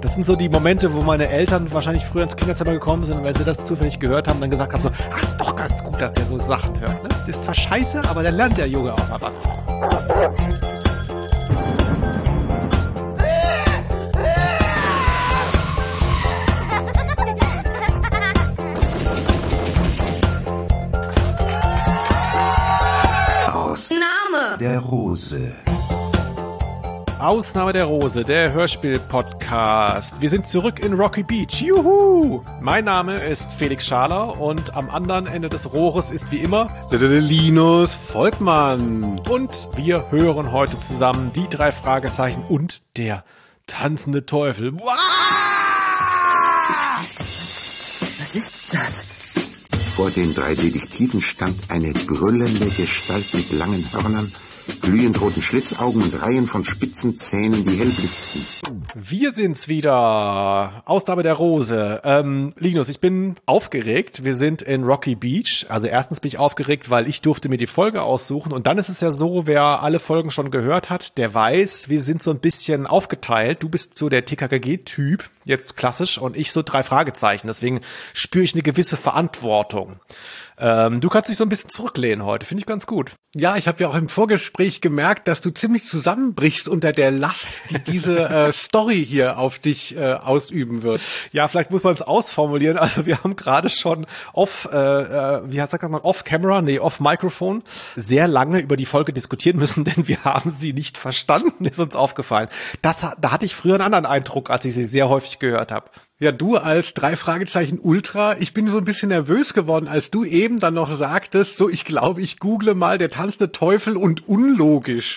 Das sind so die Momente, wo meine Eltern wahrscheinlich früher ins Kinderzimmer gekommen sind und wenn sie das zufällig gehört haben, dann gesagt haben so, ach, ist doch ganz gut, dass der so Sachen hört. Ne? Das ist zwar scheiße, aber dann lernt der Junge auch mal was. Ausnahme der Rose. Ausnahme der Rose, der Hörspiel-Podcast. Wir sind zurück in Rocky Beach. Juhu! Mein Name ist Felix Schaler und am anderen Ende des Rohres ist wie immer Linus Volkmann. Und wir hören heute zusammen die 3 Fragezeichen und der tanzende Teufel. Was ist das? Vor den 3 Detektiven stand eine brüllende Gestalt mit langen Hörnern, glühend roten Schlitzaugen und Reihen von spitzen Zähnen, die hell blitzten. Wir sind's wieder. Ausnahme der Rose. Linus, ich bin aufgeregt. Wir sind in Rocky Beach. Also erstens bin ich aufgeregt, weil ich durfte mir die Folge aussuchen. Und dann ist es ja so, wer alle Folgen schon gehört hat, der weiß, wir sind so ein bisschen aufgeteilt. Du bist so der TKKG-Typ, jetzt klassisch, und ich so 3 Fragezeichen. Deswegen spüre ich eine gewisse Verantwortung. Du kannst dich so ein bisschen zurücklehnen heute, finde ich ganz gut. Ja, ich habe ja auch im Vorgespräch gemerkt, dass du ziemlich zusammenbrichst unter der Last, die diese Story hier auf dich ausüben wird. Ja, vielleicht muss man es ausformulieren. Also wir haben gerade schon off-Microphone sehr lange über die Folge diskutieren müssen, denn wir haben sie nicht verstanden, ist uns aufgefallen. Da hatte ich früher einen anderen Eindruck, als ich sie sehr häufig gehört habe. Ja, du als 3 Fragezeichen Ultra, ich bin so ein bisschen nervös geworden, als du eben dann noch sagtest, so ich glaube, ich google mal der tanzende Teufel und unlogisch.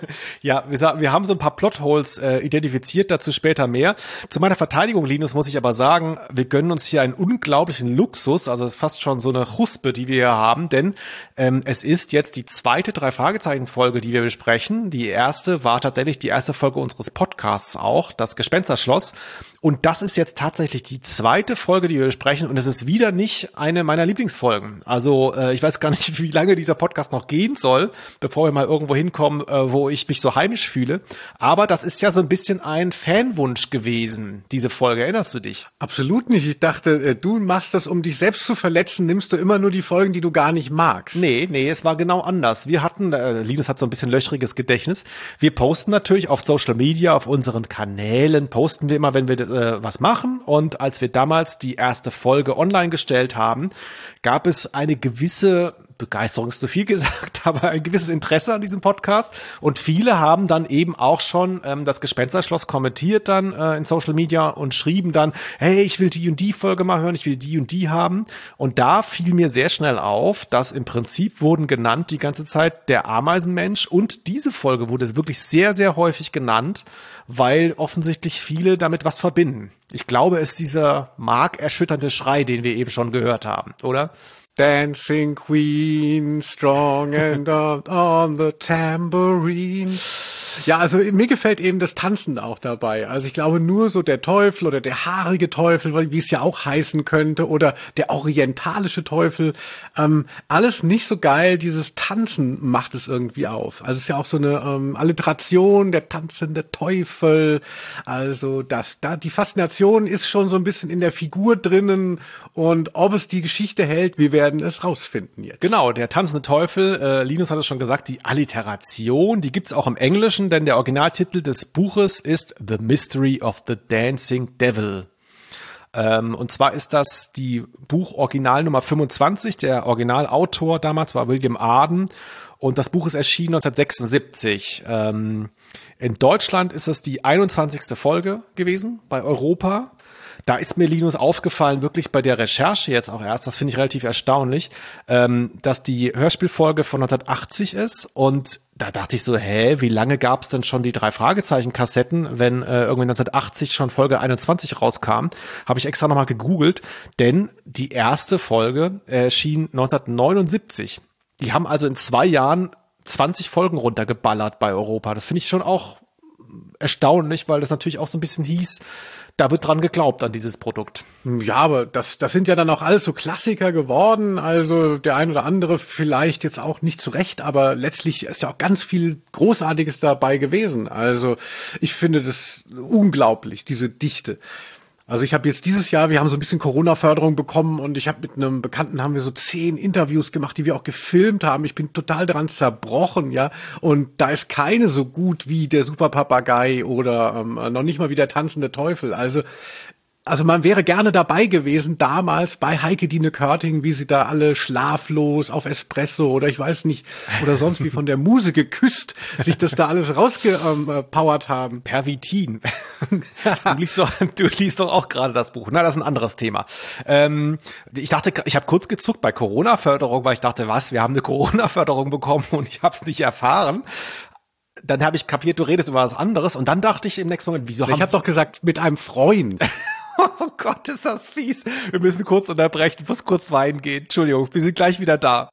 Ja, wir haben so ein paar Plotholes identifiziert, dazu später mehr. Zu meiner Verteidigung, Linus, muss ich aber sagen, wir gönnen uns hier einen unglaublichen Luxus, also es ist fast schon so eine Chuspe, die wir hier haben, denn es ist jetzt die 2. 3-Fragezeichen-Folge, die wir besprechen. Die erste war tatsächlich die erste Folge unseres Podcasts auch, das Gespensterschloss. Und das ist jetzt tatsächlich die 2. Folge, die wir besprechen. Und es ist wieder nicht eine meiner Lieblingsfolgen. Also ich weiß gar nicht, wie lange dieser Podcast noch gehen soll, bevor wir mal irgendwo hinkommen, wo ich mich so heimisch fühle. Aber das ist ja so ein bisschen ein Fanwunsch gewesen, diese Folge. Erinnerst du dich? Absolut nicht. Ich dachte, du machst das, um dich selbst zu verletzen, nimmst du immer nur die Folgen, die du gar nicht magst. Nee, es war genau anders. Wir hatten, Linus hat so ein bisschen löchriges Gedächtnis. Wir posten natürlich auf Social Media, auf unseren Kanälen, posten wir immer, wenn wir was machen. Und als wir damals die erste Folge online gestellt haben, gab es eine gewisse Begeisterung ist zu viel gesagt, aber ein gewisses Interesse an diesem Podcast und viele haben dann eben auch schon das Gespensterschloss kommentiert dann in Social Media und schrieben dann, hey, ich will die und die Folge mal hören, ich will die und die haben und da fiel mir sehr schnell auf, dass im Prinzip wurden genannt die ganze Zeit der Ameisenmensch und diese Folge wurde wirklich sehr, sehr häufig genannt, weil offensichtlich viele damit was verbinden. Ich glaube, es ist dieser markerschütternde Schrei, den wir eben schon gehört haben, oder? Dancing Queen, strong and on the tambourine. Ja, also mir gefällt eben das Tanzen auch dabei. Also ich glaube nur so der Teufel oder der haarige Teufel, wie es ja auch heißen könnte, oder der orientalische Teufel. Alles nicht so geil, dieses Tanzen macht es irgendwie auf. Also es ist ja auch so eine Alliteration, der tanzende Teufel. Also die Faszination ist schon so ein bisschen in der Figur drinnen und ob es die Geschichte hält, wir werden es rausfinden jetzt. Genau, der tanzende Teufel, Linus hat es schon gesagt, die Alliteration, die gibt's auch im Englischen, denn der Originaltitel des Buches ist The Mystery of the Dancing Devil. Und zwar ist das die Buch-Original Nummer 25, der Originalautor damals war William Arden und das Buch ist erschienen 1976. In Deutschland ist es die 21. Folge gewesen, bei Europa. Da ist mir, Linus, aufgefallen, wirklich bei der Recherche jetzt auch erst, das finde ich relativ erstaunlich, dass die Hörspielfolge von 1980 ist und da dachte ich so, wie lange gab es denn schon die 3-Fragezeichen-Kassetten, wenn irgendwie 1980 schon Folge 21 rauskam? Habe ich extra nochmal gegoogelt, denn die erste Folge erschien 1979. Die haben also in 2 Jahren 20 Folgen runtergeballert bei Europa. Das finde ich schon auch erstaunlich, weil das natürlich auch so ein bisschen hieß, da wird dran geglaubt an dieses Produkt. Ja, aber das sind ja dann auch alles so Klassiker geworden. Also der ein oder andere vielleicht jetzt auch nicht zurecht, aber letztlich ist ja auch ganz viel Großartiges dabei gewesen. Also ich finde das unglaublich, diese Dichte. Also ich habe jetzt dieses Jahr, wir haben so ein bisschen Corona-Förderung bekommen und ich habe mit einem Bekannten haben wir so 10 Interviews gemacht, die wir auch gefilmt haben. Ich bin total dran zerbrochen, ja. Und da ist keine so gut wie der Superpapagei oder noch nicht mal wie der tanzende Teufel. Also man wäre gerne dabei gewesen damals bei Heike Dine Körting, wie sie da alle schlaflos auf Espresso oder ich weiß nicht, oder sonst wie von der Muse geküsst, sich das da alles rausgepowert haben. Pervitin. Du liest doch auch gerade das Buch. Na, das ist ein anderes Thema. Ich dachte, ich habe kurz gezuckt bei Corona-Förderung, weil ich dachte, was, wir haben eine Corona-Förderung bekommen und ich habe es nicht erfahren. Dann habe ich kapiert, du redest über was anderes und dann dachte ich im nächsten Moment, Ich habe doch gesagt, mit einem Freund. Oh Gott, ist das fies. Wir müssen kurz unterbrechen, ich muss kurz weinen gehen. Entschuldigung, wir sind gleich wieder da.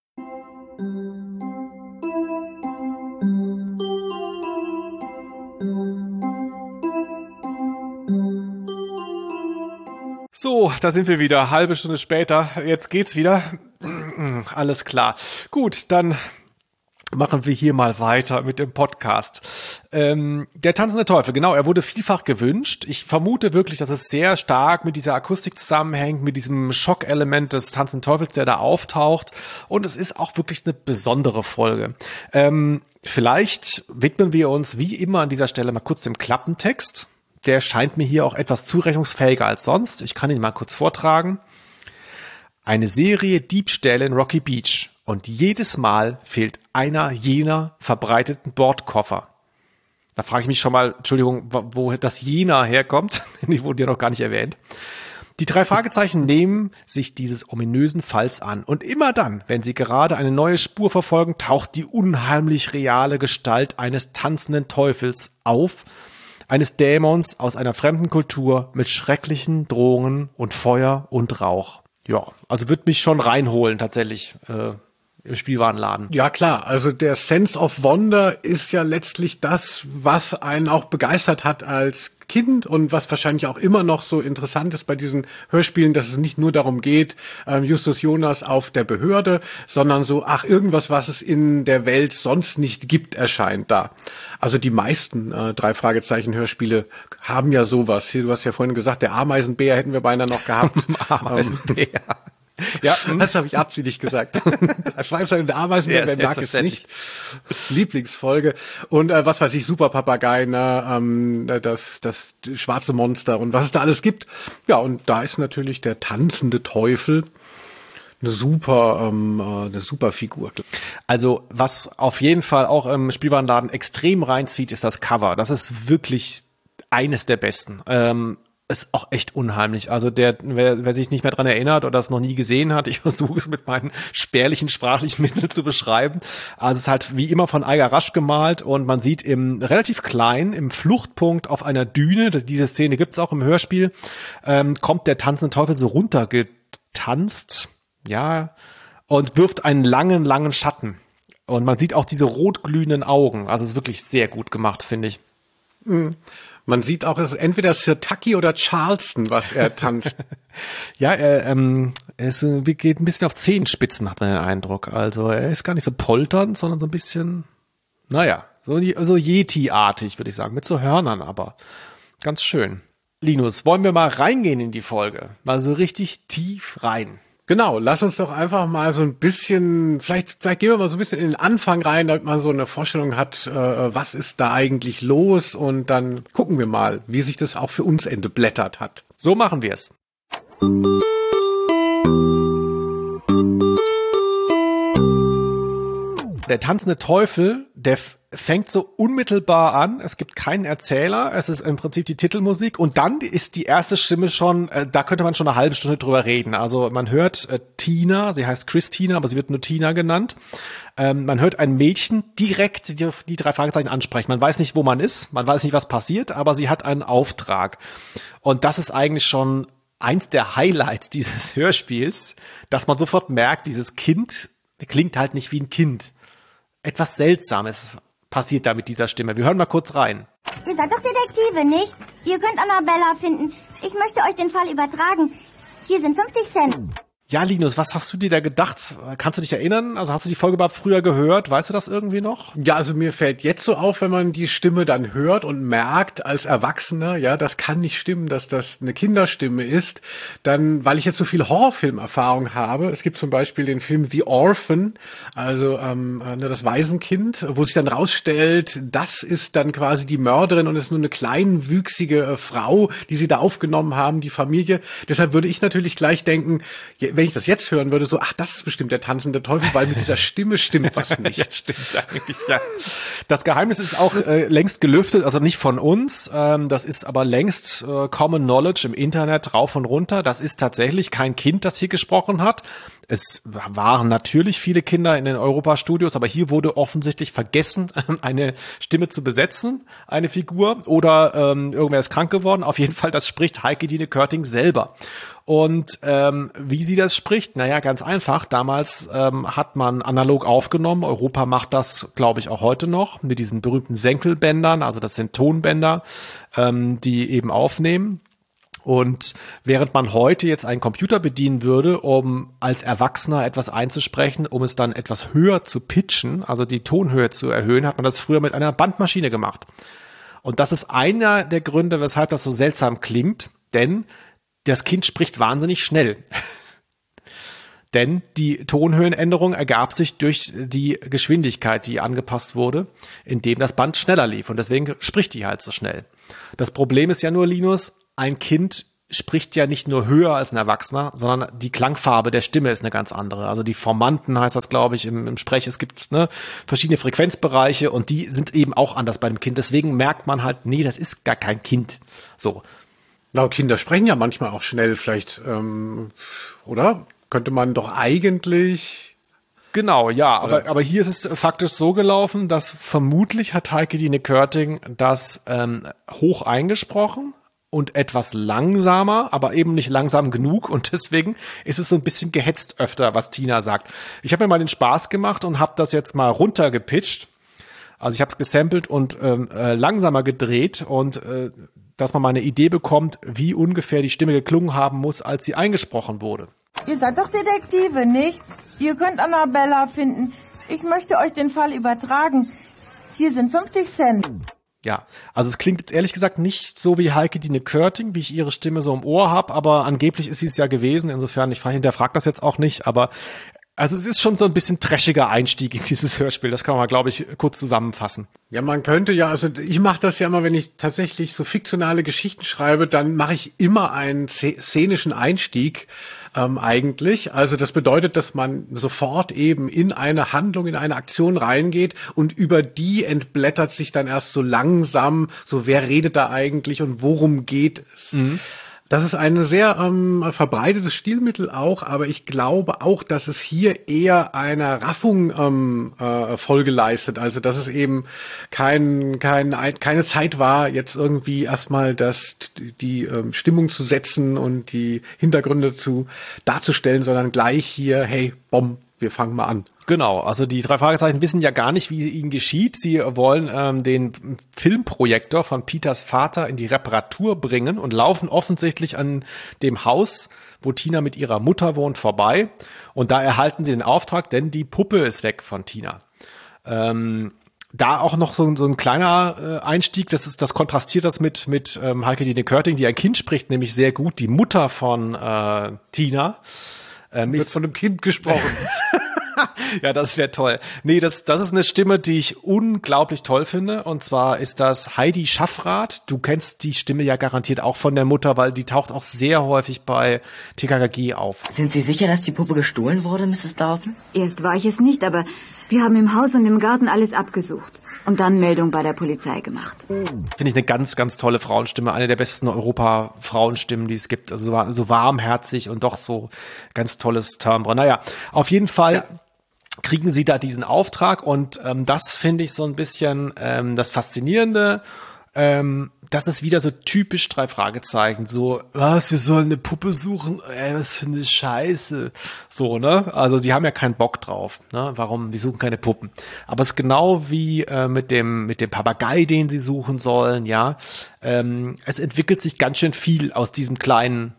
So, da sind wir wieder, halbe Stunde später. Jetzt geht's wieder. Alles klar. Gut, dann machen wir hier mal weiter mit dem Podcast. Der tanzende Teufel, genau, er wurde vielfach gewünscht. Ich vermute wirklich, dass es sehr stark mit dieser Akustik zusammenhängt, mit diesem Schockelement des tanzenden Teufels, der da auftaucht. Und es ist auch wirklich eine besondere Folge. Vielleicht widmen wir uns wie immer an dieser Stelle mal kurz dem Klappentext. Der scheint mir hier auch etwas zurechnungsfähiger als sonst. Ich kann ihn mal kurz vortragen. Eine Serie Diebstähle in Rocky Beach. Und jedes Mal fehlt einer jener verbreiteten Bordkoffer. Da frage ich mich schon mal, Entschuldigung, wo das jener herkommt. Die wurden ja noch gar nicht erwähnt. Die 3 Fragezeichen nehmen sich dieses ominösen Falls an. Und immer dann, wenn sie gerade eine neue Spur verfolgen, taucht die unheimlich reale Gestalt eines tanzenden Teufels auf. Eines Dämons aus einer fremden Kultur mit schrecklichen Drohungen und Feuer und Rauch. Ja, also wird mich schon reinholen tatsächlich im Spielwarenladen. Ja klar, also der Sense of Wonder ist ja letztlich das, was einen auch begeistert hat als Kind und was wahrscheinlich auch immer noch so interessant ist bei diesen Hörspielen, dass es nicht nur darum geht, Justus Jonas auf der Behörde, sondern so, irgendwas, was es in der Welt sonst nicht gibt, erscheint da. Also die meisten 3 Fragezeichen Hörspiele haben ja sowas. Du hast ja vorhin gesagt, der Ameisenbär hätten wir beinahe noch gehabt. Ameisenbär. Ja, das habe ich absichtlich gesagt. Der Schweizer und der Ameisenbär, wer mag es nicht? Lieblingsfolge. Und was weiß ich, Superpapagei, das schwarze Monster und was es da alles gibt. Ja, und da ist natürlich der tanzende Teufel eine super Figur. Also was auf jeden Fall auch im Spielwarenladen extrem reinzieht, ist das Cover. Das ist wirklich eines der besten. Ist auch echt unheimlich. Also wer sich nicht mehr dran erinnert oder es noch nie gesehen hat, ich versuche es mit meinen spärlichen sprachlichen Mitteln zu beschreiben. Also es ist halt wie immer von Eiger Rasch gemalt und man sieht relativ klein im Fluchtpunkt auf einer Düne, diese Szene gibt's auch im Hörspiel, kommt der tanzende Teufel so runtergetanzt, ja, und wirft einen langen Schatten. Und man sieht auch diese rotglühenden Augen. Also es ist wirklich sehr gut gemacht, finde ich. Man sieht auch, es ist entweder Sir Tucky oder Charleston, was er tanzt. Ja, es geht ein bisschen auf Zehenspitzen, hat man den Eindruck. Also er ist gar nicht so polternd, sondern so ein bisschen, so Yeti-artig, würde ich sagen. Mit so Hörnern aber. Ganz schön. Linus, wollen wir mal reingehen in die Folge? Mal so richtig tief rein. Genau, lass uns doch einfach mal so ein bisschen, vielleicht gehen wir mal so ein bisschen in den Anfang rein, damit man so eine Vorstellung hat, was ist da eigentlich los und dann gucken wir mal, wie sich das auch für uns entblättert hat. So machen wir es. Der tanzende Teufel, der fängt so unmittelbar an. Es gibt keinen Erzähler. Es ist im Prinzip die Titelmusik. Und dann ist die erste Stimme schon, da könnte man schon eine halbe Stunde drüber reden. Also man hört Tina, sie heißt Christina, aber sie wird nur Tina genannt. Man hört ein Mädchen direkt die 3 Fragezeichen ansprechen. Man weiß nicht, wo man ist. Man weiß nicht, was passiert, aber sie hat einen Auftrag. Und das ist eigentlich schon eins der Highlights dieses Hörspiels, dass man sofort merkt, dieses Kind klingt halt nicht wie ein Kind. Etwas Seltsames. passiert da mit dieser Stimme? Wir hören mal kurz rein. Ihr seid doch Detektive, nicht? Ihr könnt Annabella finden. Ich möchte euch den Fall übertragen. Hier sind 50 Cent. Ja, Linus, was hast du dir da gedacht? Kannst du dich erinnern? Also hast du die Folge überhaupt früher gehört? Weißt du das irgendwie noch? Ja, also mir fällt jetzt so auf, wenn man die Stimme dann hört und merkt als Erwachsener, ja, das kann nicht stimmen, dass das eine Kinderstimme ist. Dann, weil ich jetzt so viel Horrorfilmerfahrung habe, es gibt zum Beispiel den Film The Orphan, also das Waisenkind, wo sich dann rausstellt, das ist dann quasi die Mörderin und ist nur eine kleinwüchsige Frau, die sie da aufgenommen haben, die Familie. Deshalb würde ich natürlich gleich denken, wenn ich das jetzt hören würde, so, ach, das ist bestimmt der tanzende Teufel, weil mit dieser Stimme stimmt was nicht. Ja, stimmt eigentlich, ja. Das Geheimnis ist auch längst gelüftet, also nicht von uns, das ist aber längst Common Knowledge im Internet rauf und runter. Das ist tatsächlich kein Kind, das hier gesprochen hat. Es waren natürlich viele Kinder in den Europa-Studios, aber hier wurde offensichtlich vergessen, eine Stimme zu besetzen, eine Figur, oder irgendwer ist krank geworden. Auf jeden Fall, das spricht Heike-Dine Körting selber. Und wie sie das spricht, naja, ganz einfach. Damals hat man analog aufgenommen. Europa macht das, glaube ich, auch heute noch mit diesen berühmten Senkelbändern. Also das sind Tonbänder, die eben aufnehmen. Und während man heute jetzt einen Computer bedienen würde, um als Erwachsener etwas einzusprechen, um es dann etwas höher zu pitchen, also die Tonhöhe zu erhöhen, hat man das früher mit einer Bandmaschine gemacht. Und das ist einer der Gründe, weshalb das so seltsam klingt, denn das Kind spricht wahnsinnig schnell. Denn die Tonhöhenänderung ergab sich durch die Geschwindigkeit, die angepasst wurde, indem das Band schneller lief. Und deswegen spricht die halt so schnell. Das Problem ist ja nur, Linus, ein Kind spricht ja nicht nur höher als ein Erwachsener, sondern die Klangfarbe der Stimme ist eine ganz andere. Also die Formanten heißt das, glaube ich, im Sprech. Es gibt verschiedene Frequenzbereiche und die sind eben auch anders bei dem Kind. Deswegen merkt man halt, nee, das ist gar kein Kind. So. Na, Kinder sprechen ja manchmal auch schnell, vielleicht, oder? Könnte man doch eigentlich... Genau, ja, aber hier ist es faktisch so gelaufen, dass vermutlich hat Heike-Dine Körting das hoch eingesprochen und etwas langsamer, aber eben nicht langsam genug, und deswegen ist es so ein bisschen gehetzt öfter, was Tina sagt. Ich habe mir mal den Spaß gemacht und habe das jetzt mal runtergepitcht. Also ich habe es gesampelt und langsamer gedreht, und dass man mal eine Idee bekommt, wie ungefähr die Stimme geklungen haben muss, als sie eingesprochen wurde. Ihr seid doch Detektive, nicht? Ihr könnt Annabella finden. Ich möchte euch den Fall übertragen. Hier sind 50 Cent. Ja, also es klingt jetzt ehrlich gesagt nicht so wie Heike-Dine Körting, wie ich ihre Stimme so im Ohr habe, aber angeblich ist sie es ja gewesen. Insofern, ich hinterfrage das jetzt auch nicht, aber also es ist schon so ein bisschen trashiger Einstieg in dieses Hörspiel. Das kann man, glaube ich, kurz zusammenfassen. Ja, man könnte ja, also ich mache das ja immer, wenn ich tatsächlich so fiktionale Geschichten schreibe, dann mache ich immer einen szenischen Einstieg eigentlich. Also das bedeutet, dass man sofort eben in eine Handlung, in eine Aktion reingeht, und über die entblättert sich dann erst so langsam, so wer redet da eigentlich und worum geht es. Mhm. Das ist ein sehr verbreitetes Stilmittel auch, aber ich glaube auch, dass es hier eher einer Raffung Folge leistet. Also dass es eben keine Zeit war, jetzt irgendwie erstmal die Stimmung zu setzen und die Hintergründe darzustellen, sondern gleich hier, hey, Bom, wir fangen mal an. Genau, also die 3 Fragezeichen wissen ja gar nicht, wie ihnen geschieht. Sie wollen den Filmprojektor von Peters Vater in die Reparatur bringen und laufen offensichtlich an dem Haus, wo Tina mit ihrer Mutter wohnt, vorbei. Und da erhalten sie den Auftrag, denn die Puppe ist weg von Tina. Da auch noch so ein kleiner Einstieg, das kontrastiert das mit Heike-Dine Körting, die ein Kind spricht, nämlich sehr gut. Die Mutter von Tina. Wird von einem Kind gesprochen. Ja, das wäre toll. Nee, das ist eine Stimme, die ich unglaublich toll finde. Und zwar ist das Heidi Schaffrath. Du kennst die Stimme ja garantiert auch von der Mutter, weil die taucht auch sehr häufig bei TKKG auf. Sind Sie sicher, dass die Puppe gestohlen wurde, Mrs. Dalton? Erst war ich es nicht, aber wir haben im Haus und im Garten alles abgesucht und dann Meldung bei der Polizei gemacht. Finde ich eine ganz, ganz tolle Frauenstimme. Eine der besten Europa-Frauenstimmen, die es gibt. Also so warmherzig und doch so ganz tolles Timbre. Naja, auf jeden Fall kriegen sie da diesen Auftrag, und das finde ich so ein bisschen das Faszinierende. das ist wieder so typisch 3 Fragezeichen, so, was, wir sollen eine Puppe suchen, was für eine Scheiße, so, ne, also die haben ja keinen Bock drauf, ne, warum, die suchen keine Puppen, aber es ist genau wie mit dem Papagei, den sie suchen sollen, ja, es entwickelt sich ganz schön viel aus diesem kleinen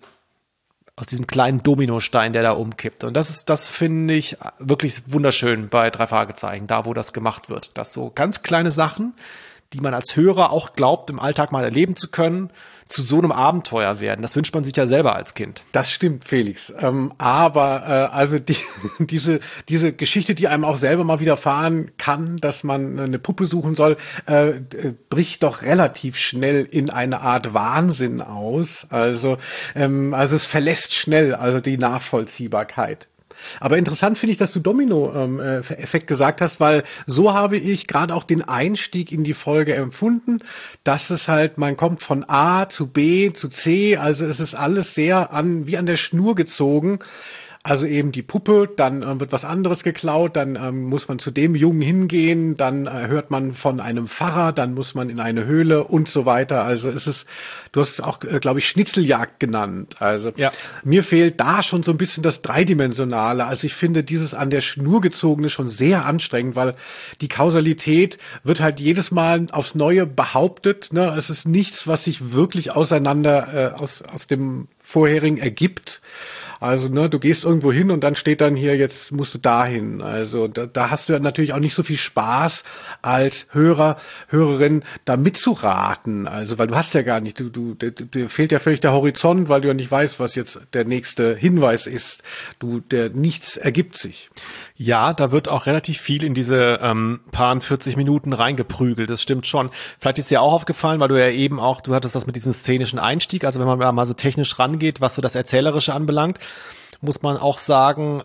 Dominostein, der da umkippt. Und das finde ich wirklich wunderschön bei 3 Fragezeichen, da wo das gemacht wird, dass so ganz kleine Sachen, die man als Hörer auch glaubt, im Alltag mal erleben zu können, zu so einem Abenteuer werden. Das wünscht man sich ja selber als Kind. Das stimmt, Felix. Also diese Geschichte, die einem auch selber mal widerfahren kann, dass man eine Puppe suchen soll, bricht doch relativ schnell in eine Art Wahnsinn aus. Also es verlässt schnell also die Nachvollziehbarkeit. Aber interessant finde ich, dass du Domino-Effekt gesagt hast, weil so habe ich gerade auch den Einstieg in die Folge empfunden, dass es halt, man kommt von A zu B zu C, also es ist alles sehr wie an der Schnur gezogen. Also eben die Puppe, dann wird was anderes geklaut, dann muss man zu dem Jungen hingehen, dann hört man von einem Pfarrer, dann muss man in eine Höhle und so weiter. Also du hast es auch, glaube ich, Schnitzeljagd genannt. Also ja. Mir fehlt da schon so ein bisschen das Dreidimensionale. Also ich finde dieses an der Schnur gezogene schon sehr anstrengend, weil die Kausalität wird halt jedes Mal aufs Neue behauptet. Ne? Es ist nichts, was sich wirklich auseinander aus dem vorherigen ergibt. Also, ne, du gehst irgendwo hin und dann steht dann hier, jetzt musst du dahin. Also, da hast du ja natürlich auch nicht so viel Spaß als Hörer, Hörerin, da mitzuraten. Also, weil du hast ja gar nicht, dir fehlt ja völlig der Horizont, weil du ja nicht weißt, was jetzt der nächste Hinweis ist. Nichts ergibt sich. Ja, da wird auch relativ viel in diese paar 40 Minuten reingeprügelt, das stimmt schon. Vielleicht ist dir auch aufgefallen, weil du ja eben auch, du hattest das mit diesem szenischen Einstieg, also wenn man da mal so technisch rangeht, was so das Erzählerische anbelangt, muss man auch sagen,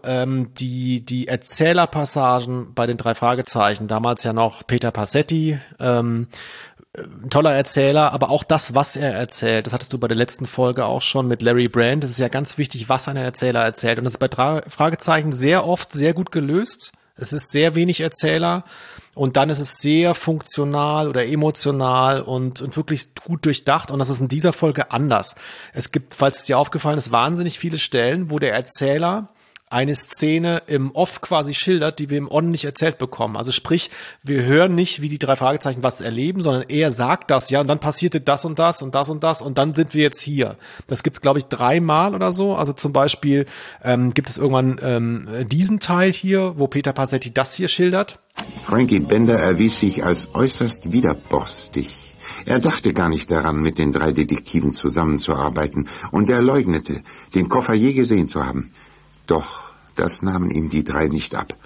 die Erzählerpassagen bei den 3 Fragezeichen, damals ja noch Peter Passetti, ein toller Erzähler, aber auch das, was er erzählt, das hattest du bei der letzten Folge auch schon mit Larry Brand, das ist ja ganz wichtig, was ein Erzähler erzählt, und das ist bei 3 Fragezeichen sehr oft sehr gut gelöst. Es ist sehr wenig Erzähler und dann ist es sehr funktional oder emotional und wirklich gut durchdacht, und das ist in dieser Folge anders. Es gibt, falls es dir aufgefallen ist, wahnsinnig viele Stellen, wo der Erzähler eine Szene im Off quasi schildert, die wir im On nicht erzählt bekommen. Also sprich, wir hören nicht, wie die 3 Fragezeichen was erleben, sondern er sagt das, ja, und dann passierte das und das und das und das und dann sind wir jetzt hier. Das gibt's, glaube ich, 3-mal oder so. Also zum Beispiel gibt es irgendwann diesen Teil hier, wo Peter Passetti das hier schildert. Frankie Bender erwies sich als äußerst widerborstig. Er dachte gar nicht daran, mit den 3 Detektiven zusammenzuarbeiten, und er leugnete, den Koffer je gesehen zu haben. Doch das nahmen ihm die 3 nicht ab.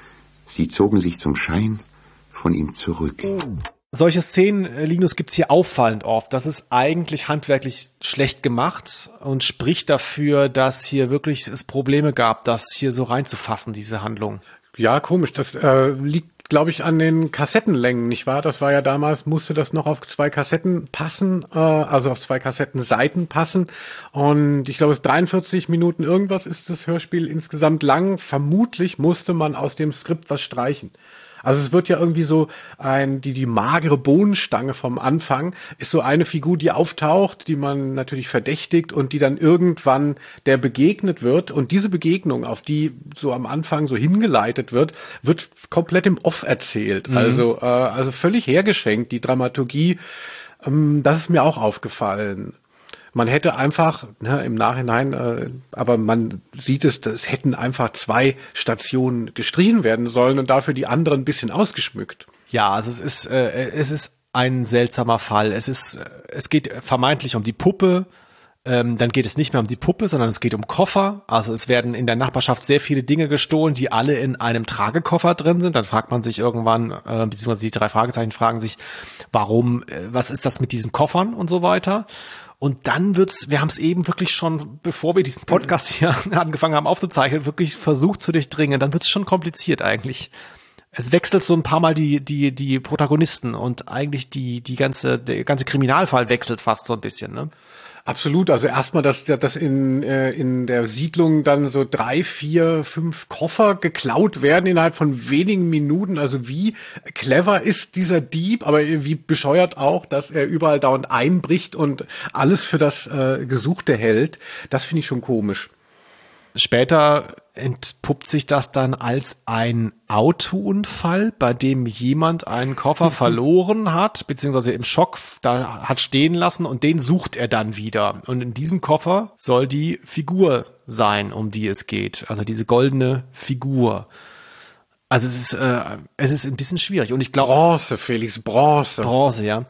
Sie zogen sich zum Schein von ihm zurück. Solche Szenen, Linus, gibt's hier auffallend oft. Das ist eigentlich handwerklich schlecht gemacht und spricht dafür, dass hier wirklich es Probleme gab, das hier so reinzufassen, diese Handlung. Ja, komisch. Das liegt, glaube ich, an den Kassettenlängen, nicht wahr? Das war ja damals, musste das noch auf 2 Kassetten passen, also auf 2 Kassettenseiten passen. Und ich glaube, es ist 43 Minuten irgendwas ist das Hörspiel insgesamt lang. Vermutlich musste man aus dem Skript was streichen. Also es wird ja irgendwie so die magere Bohnenstange vom Anfang ist so eine Figur, die auftaucht, die man natürlich verdächtigt und die dann irgendwann der begegnet wird. Und diese Begegnung, auf die so am Anfang so hingeleitet wird komplett im Off erzählt. Mhm. Also völlig hergeschenkt, die Dramaturgie. Das ist mir auch aufgefallen. Man hätte einfach, im Nachhinein, aber man sieht es hätten einfach 2 Stationen gestrichen werden sollen und dafür die anderen ein bisschen ausgeschmückt. Ja, also es ist ein seltsamer Fall. Es geht vermeintlich um die Puppe, dann geht es nicht mehr um die Puppe, sondern es geht um Koffer. Also es werden in der Nachbarschaft sehr viele Dinge gestohlen, die alle in einem Tragekoffer drin sind. Dann fragt man sich irgendwann, beziehungsweise die 3 Fragezeichen fragen sich, warum, was ist das mit diesen Koffern und so weiter. Und dann wir haben es eben wirklich schon, bevor wir diesen Podcast hier angefangen haben aufzuzeichnen, wirklich versucht zu durchdringen. Dann wird's schon kompliziert eigentlich. es wechselt so ein paar Mal die Protagonisten und eigentlich der ganze Kriminalfall wechselt fast so ein bisschen, ne? Absolut, also erstmal, dass in der Siedlung dann so 3, 4, 5 Koffer geklaut werden innerhalb von wenigen Minuten. Also wie clever ist dieser Dieb, aber wie bescheuert auch, dass er überall dauernd einbricht und alles für das Gesuchte hält. Das finde ich schon komisch. Später entpuppt sich das dann als ein Autounfall, bei dem jemand einen Koffer verloren hat, beziehungsweise im Schock da hat stehen lassen und den sucht er dann wieder. Und in diesem Koffer soll die Figur sein, um die es geht. Also diese goldene Figur. Also es ist ein bisschen schwierig. Und ich glaube Bronze, Felix, Bronze. Bronze, ja.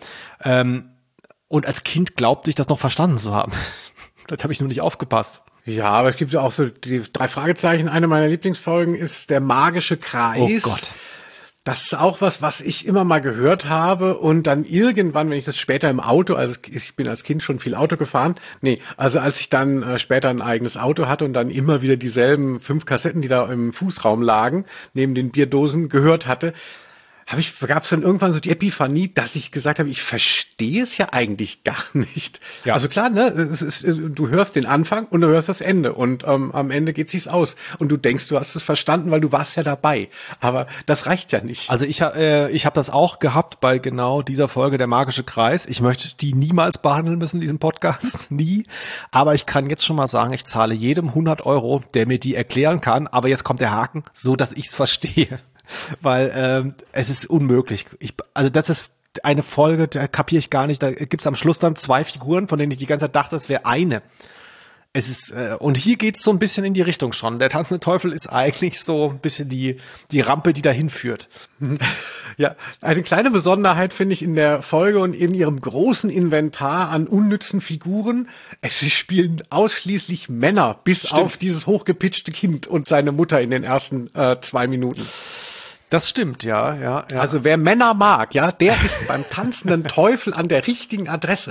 Und als Kind glaubte ich das noch verstanden zu haben. Das habe ich nur nicht aufgepasst. Ja, aber es gibt ja auch so die 3 Fragezeichen. Eine meiner Lieblingsfolgen ist der magische Kreis. Oh Gott. Das ist auch was ich immer mal gehört habe und dann irgendwann, wenn ich das später im Auto, also ich bin als Kind schon viel Auto gefahren, also als ich dann später ein eigenes Auto hatte und dann immer wieder dieselben 5 Kassetten, die da im Fußraum lagen, neben den Bierdosen gehört hatte, gab es dann irgendwann so die Epiphanie, dass ich gesagt habe, ich verstehe es ja eigentlich gar nicht. Ja. Also klar, ne, du hörst den Anfang und du hörst das Ende und am Ende geht sich's aus und du denkst, du hast es verstanden, weil du warst ja dabei. Aber das reicht ja nicht. Also ich hab das auch gehabt bei genau dieser Folge, der magische Kreis. Ich möchte die niemals behandeln müssen, diesen Podcast, nie. Aber ich kann jetzt schon mal sagen, ich zahle jedem 100 €, der mir die erklären kann. Aber jetzt kommt der Haken, so dass ich's verstehe. Weil es ist unmöglich. Also das ist eine Folge, da kapiere ich gar nicht. Da gibt's am Schluss dann 2 Figuren, von denen ich die ganze Zeit dachte, es wäre eine. Es ist und hier geht's so ein bisschen in die Richtung schon. Der tanzende Teufel ist eigentlich so ein bisschen die Rampe, die dahin führt. Ja, eine kleine Besonderheit finde ich in der Folge und in ihrem großen Inventar an unnützen Figuren. Es spielen ausschließlich Männer, bis Stimmt. auf dieses hochgepitchte Kind und seine Mutter in den ersten 2 Minuten. Das stimmt, ja. Also wer Männer mag, ja, der ist beim tanzenden Teufel an der richtigen Adresse.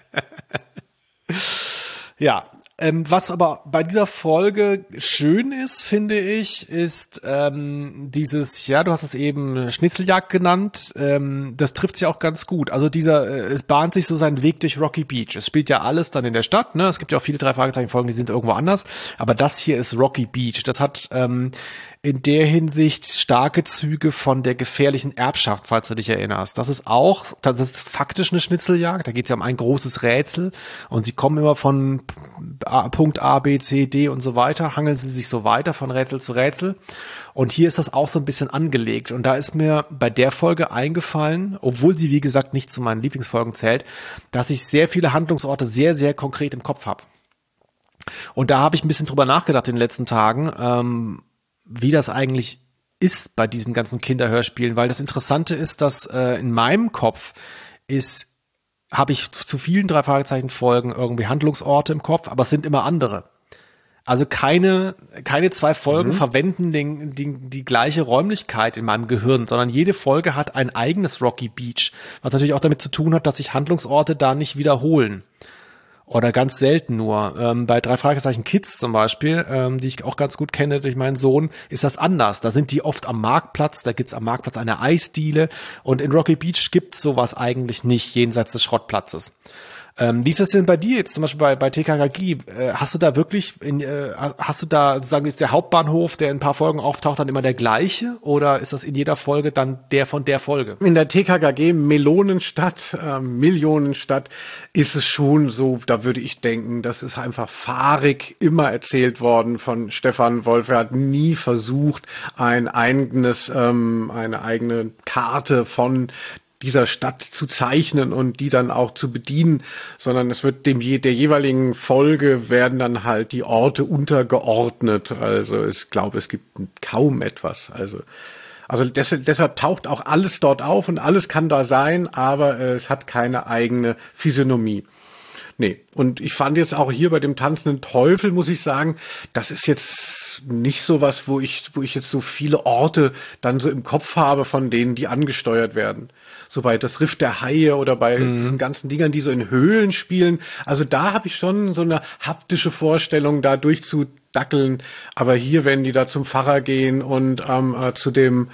Ja, was aber bei dieser Folge schön ist, finde ich, ist dieses, ja, du hast es eben Schnitzeljagd genannt, das trifft sich auch ganz gut. Also es bahnt sich so seinen Weg durch Rocky Beach. Es spielt ja alles dann in der Stadt, ne? Es gibt ja auch viele 3 Fragezeichen-Folgen, die sind irgendwo anders, aber das hier ist Rocky Beach. Das hat in der Hinsicht starke Züge von der gefährlichen Erbschaft, falls du dich erinnerst. Das ist faktisch eine Schnitzeljagd. Da geht es ja um ein großes Rätsel und sie kommen immer von Punkt A, B, C, D und so weiter, hangeln sie sich so weiter von Rätsel zu Rätsel. Und hier ist das auch so ein bisschen angelegt. Und da ist mir bei der Folge eingefallen, obwohl sie, wie gesagt, nicht zu meinen Lieblingsfolgen zählt, dass ich sehr viele Handlungsorte sehr, sehr konkret im Kopf habe. Und da habe ich ein bisschen drüber nachgedacht in den letzten Tagen, wie das eigentlich ist bei diesen ganzen Kinderhörspielen, weil das Interessante ist, dass in meinem Kopf habe ich zu vielen 3 Fragezeichen-Folgen irgendwie Handlungsorte im Kopf, aber es sind immer andere. Also keine 2 Folgen verwenden die gleiche Räumlichkeit in meinem Gehirn, sondern jede Folge hat ein eigenes Rocky Beach, was natürlich auch damit zu tun hat, dass sich Handlungsorte da nicht wiederholen. Oder ganz selten nur. Bei 3 Fragezeichen Kids zum Beispiel, die ich auch ganz gut kenne durch meinen Sohn, ist das anders. Da sind die oft am Marktplatz, da gibt's am Marktplatz eine Eisdiele und in Rocky Beach gibt's sowas eigentlich nicht, jenseits des Schrottplatzes. Wie ist das denn bei dir jetzt zum Beispiel bei TKKG? Hast du da sozusagen, ist der Hauptbahnhof, der in ein paar Folgen auftaucht, dann immer der gleiche? Oder ist das in jeder Folge dann der von der Folge? In der TKKG Millionenstadt ist es schon so, da würde ich denken, das ist einfach fahrig immer erzählt worden von Stefan Wolf. Er hat nie versucht, eine eigene Karte von dieser Stadt zu zeichnen und die dann auch zu bedienen, sondern es wird der jeweiligen Folge werden dann halt die Orte untergeordnet. Also ich glaube, es gibt kaum etwas. Also deshalb taucht auch alles dort auf und alles kann da sein, aber es hat keine eigene Physiognomie. Nee, und ich fand jetzt auch hier bei dem tanzenden Teufel, muss ich sagen, das ist jetzt nicht so was, wo ich jetzt so viele Orte dann so im Kopf habe, von denen die angesteuert werden. So bei das Riff der Haie oder bei diesen ganzen Dingern, die so in Höhlen spielen. Also da habe ich schon so eine haptische Vorstellung, da durchzudackeln. Aber hier, wenn die da zum Pfarrer gehen und zu dem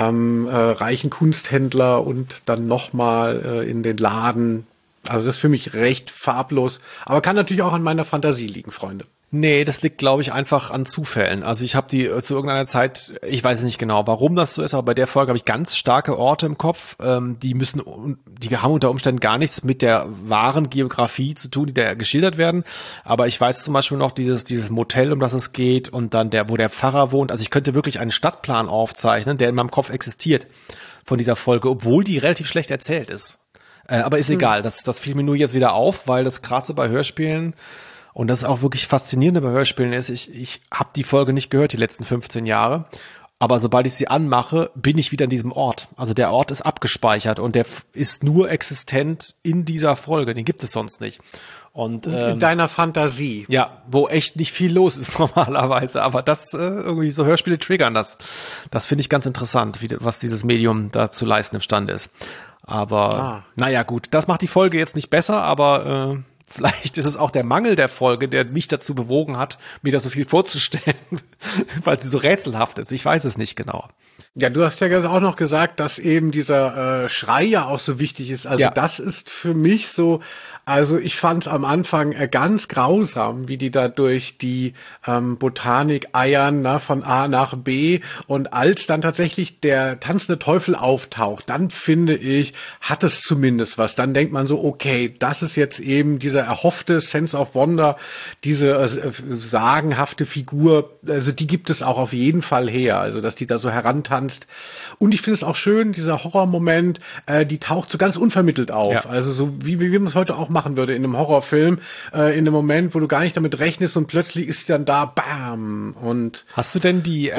reichen Kunsthändler und dann nochmal in den Laden. Also das ist für mich recht farblos. Aber kann natürlich auch an meiner Fantasie liegen, Freunde. Nee, das liegt, glaube ich, einfach an Zufällen. Also ich habe die zu irgendeiner Zeit, ich weiß nicht genau, warum das so ist, aber bei der Folge habe ich ganz starke Orte im Kopf, die haben unter Umständen gar nichts mit der wahren Geografie zu tun, die da geschildert werden. Aber ich weiß zum Beispiel noch dieses Motel, um das es geht, und dann wo der Pfarrer wohnt. Also ich könnte wirklich einen Stadtplan aufzeichnen, der in meinem Kopf existiert von dieser Folge, obwohl die relativ schlecht erzählt ist. Aber ist egal, das fiel mir nur jetzt wieder auf, weil das Krasse bei Hörspielen und das ist auch wirklich Faszinierende bei Hörspielen ist, ich habe die Folge nicht gehört die letzten 15 Jahre, aber sobald ich sie anmache, bin ich wieder in diesem Ort. Also der Ort ist abgespeichert und der ist nur existent in dieser Folge, den gibt es sonst nicht. Und in deiner Fantasie. Ja, wo echt nicht viel los ist normalerweise, aber das irgendwie so Hörspiele triggern das. Das finde ich ganz interessant, was dieses Medium da zu leisten imstande ist. Aber naja gut, das macht die Folge jetzt nicht besser, aber vielleicht ist es auch der Mangel der Folge, der mich dazu bewogen hat, mir da so viel vorzustellen, weil sie so rätselhaft ist. Ich weiß es nicht genau. Ja, du hast ja auch noch gesagt, dass eben dieser Schrei ja auch so wichtig ist. Also das ist für mich so, also ich fand es am Anfang ganz grausam, wie die da durch die Botanik eiern, von A nach B. Und als dann tatsächlich der tanzende Teufel auftaucht, dann finde ich, hat es zumindest was. Dann denkt man so, okay, das ist jetzt eben dieser erhoffte Sense of Wonder, diese sagenhafte Figur, also die gibt es auch auf jeden Fall her, also dass die da so herantanzt. Und ich finde es auch schön, dieser Horrormoment, die taucht so ganz unvermittelt auf. Ja. Also so wie man es heute auch machen würde in einem Horrorfilm, in einem Moment, wo du gar nicht damit rechnest und plötzlich ist sie dann da, bam. Und hast du denn die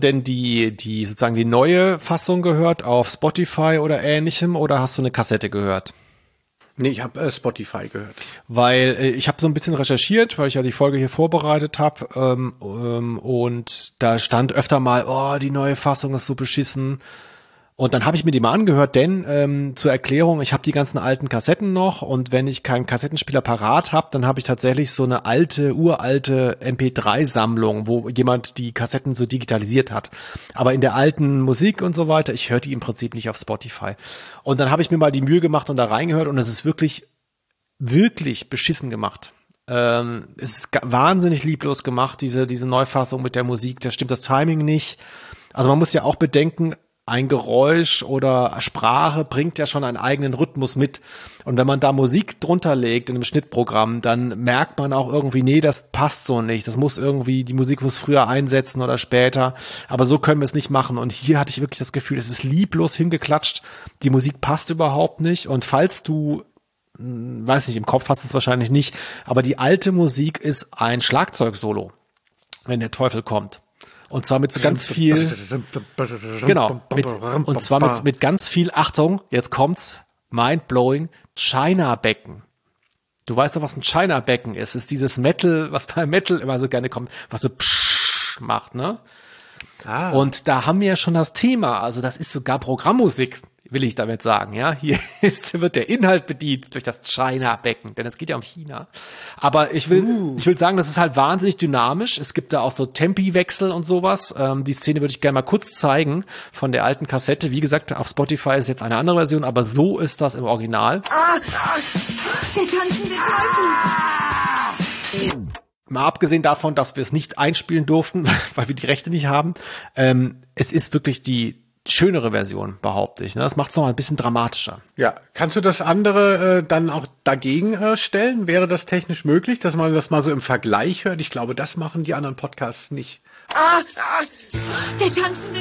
sozusagen die neue Fassung gehört auf Spotify oder ähnlichem oder hast du eine Kassette gehört? Nee, ich habe Spotify gehört. Weil ich habe so ein bisschen recherchiert, weil ich ja die Folge hier vorbereitet habe und da stand öfter mal, die neue Fassung ist so beschissen. Und dann habe ich mir die mal angehört, denn zur Erklärung, ich habe die ganzen alten Kassetten noch und wenn ich keinen Kassettenspieler parat habe, dann habe ich tatsächlich so eine uralte MP3-Sammlung, wo jemand die Kassetten so digitalisiert hat. Aber in der alten Musik und so weiter, ich höre die im Prinzip nicht auf Spotify. Und dann habe ich mir mal die Mühe gemacht und da reingehört und es ist wirklich, wirklich beschissen gemacht. Es ist wahnsinnig lieblos gemacht, diese Neufassung mit der Musik, da stimmt das Timing nicht. Also man muss ja auch bedenken, ein Geräusch oder Sprache bringt ja schon einen eigenen Rhythmus mit. Und wenn man da Musik drunter legt in einem Schnittprogramm, dann merkt man auch irgendwie, nee, das passt so nicht. Die Musik muss früher einsetzen oder später. Aber so können wir es nicht machen. Und hier hatte ich wirklich das Gefühl, es ist lieblos hingeklatscht. Die Musik passt überhaupt nicht. Und falls du, weiß nicht, im Kopf hast du es wahrscheinlich nicht, aber die alte Musik ist ein Schlagzeugsolo, wenn der Teufel kommt. Und zwar mit so ganz viel, genau, mit ganz viel, Achtung, jetzt kommt's, mindblowing, China-Becken. Du weißt doch, was ein China-Becken ist. Es ist dieses Metal, was bei Metal immer so gerne kommt, was so psch macht, ne? Und da haben wir ja schon das Thema, also das ist sogar Programmmusik, will ich damit sagen, ja. Hier wird der Inhalt bedient durch das China-Becken, denn es geht ja um China. Aber ich will sagen, das ist halt wahnsinnig dynamisch. Es gibt da auch so Tempi-Wechsel und sowas. Die Szene würde ich gerne mal kurz zeigen von der alten Kassette. Wie gesagt, auf Spotify ist jetzt eine andere Version, aber so ist das im Original. Der tanzende Teufel. Mal abgesehen davon, dass wir es nicht einspielen durften, weil wir die Rechte nicht haben. Es ist wirklich die schönere Version, behaupte ich. Das macht es noch ein bisschen dramatischer. Ja, kannst du das andere dann auch dagegen stellen? Wäre das technisch möglich, dass man das mal so im Vergleich hört? Ich glaube, das machen die anderen Podcasts nicht. Der tanzende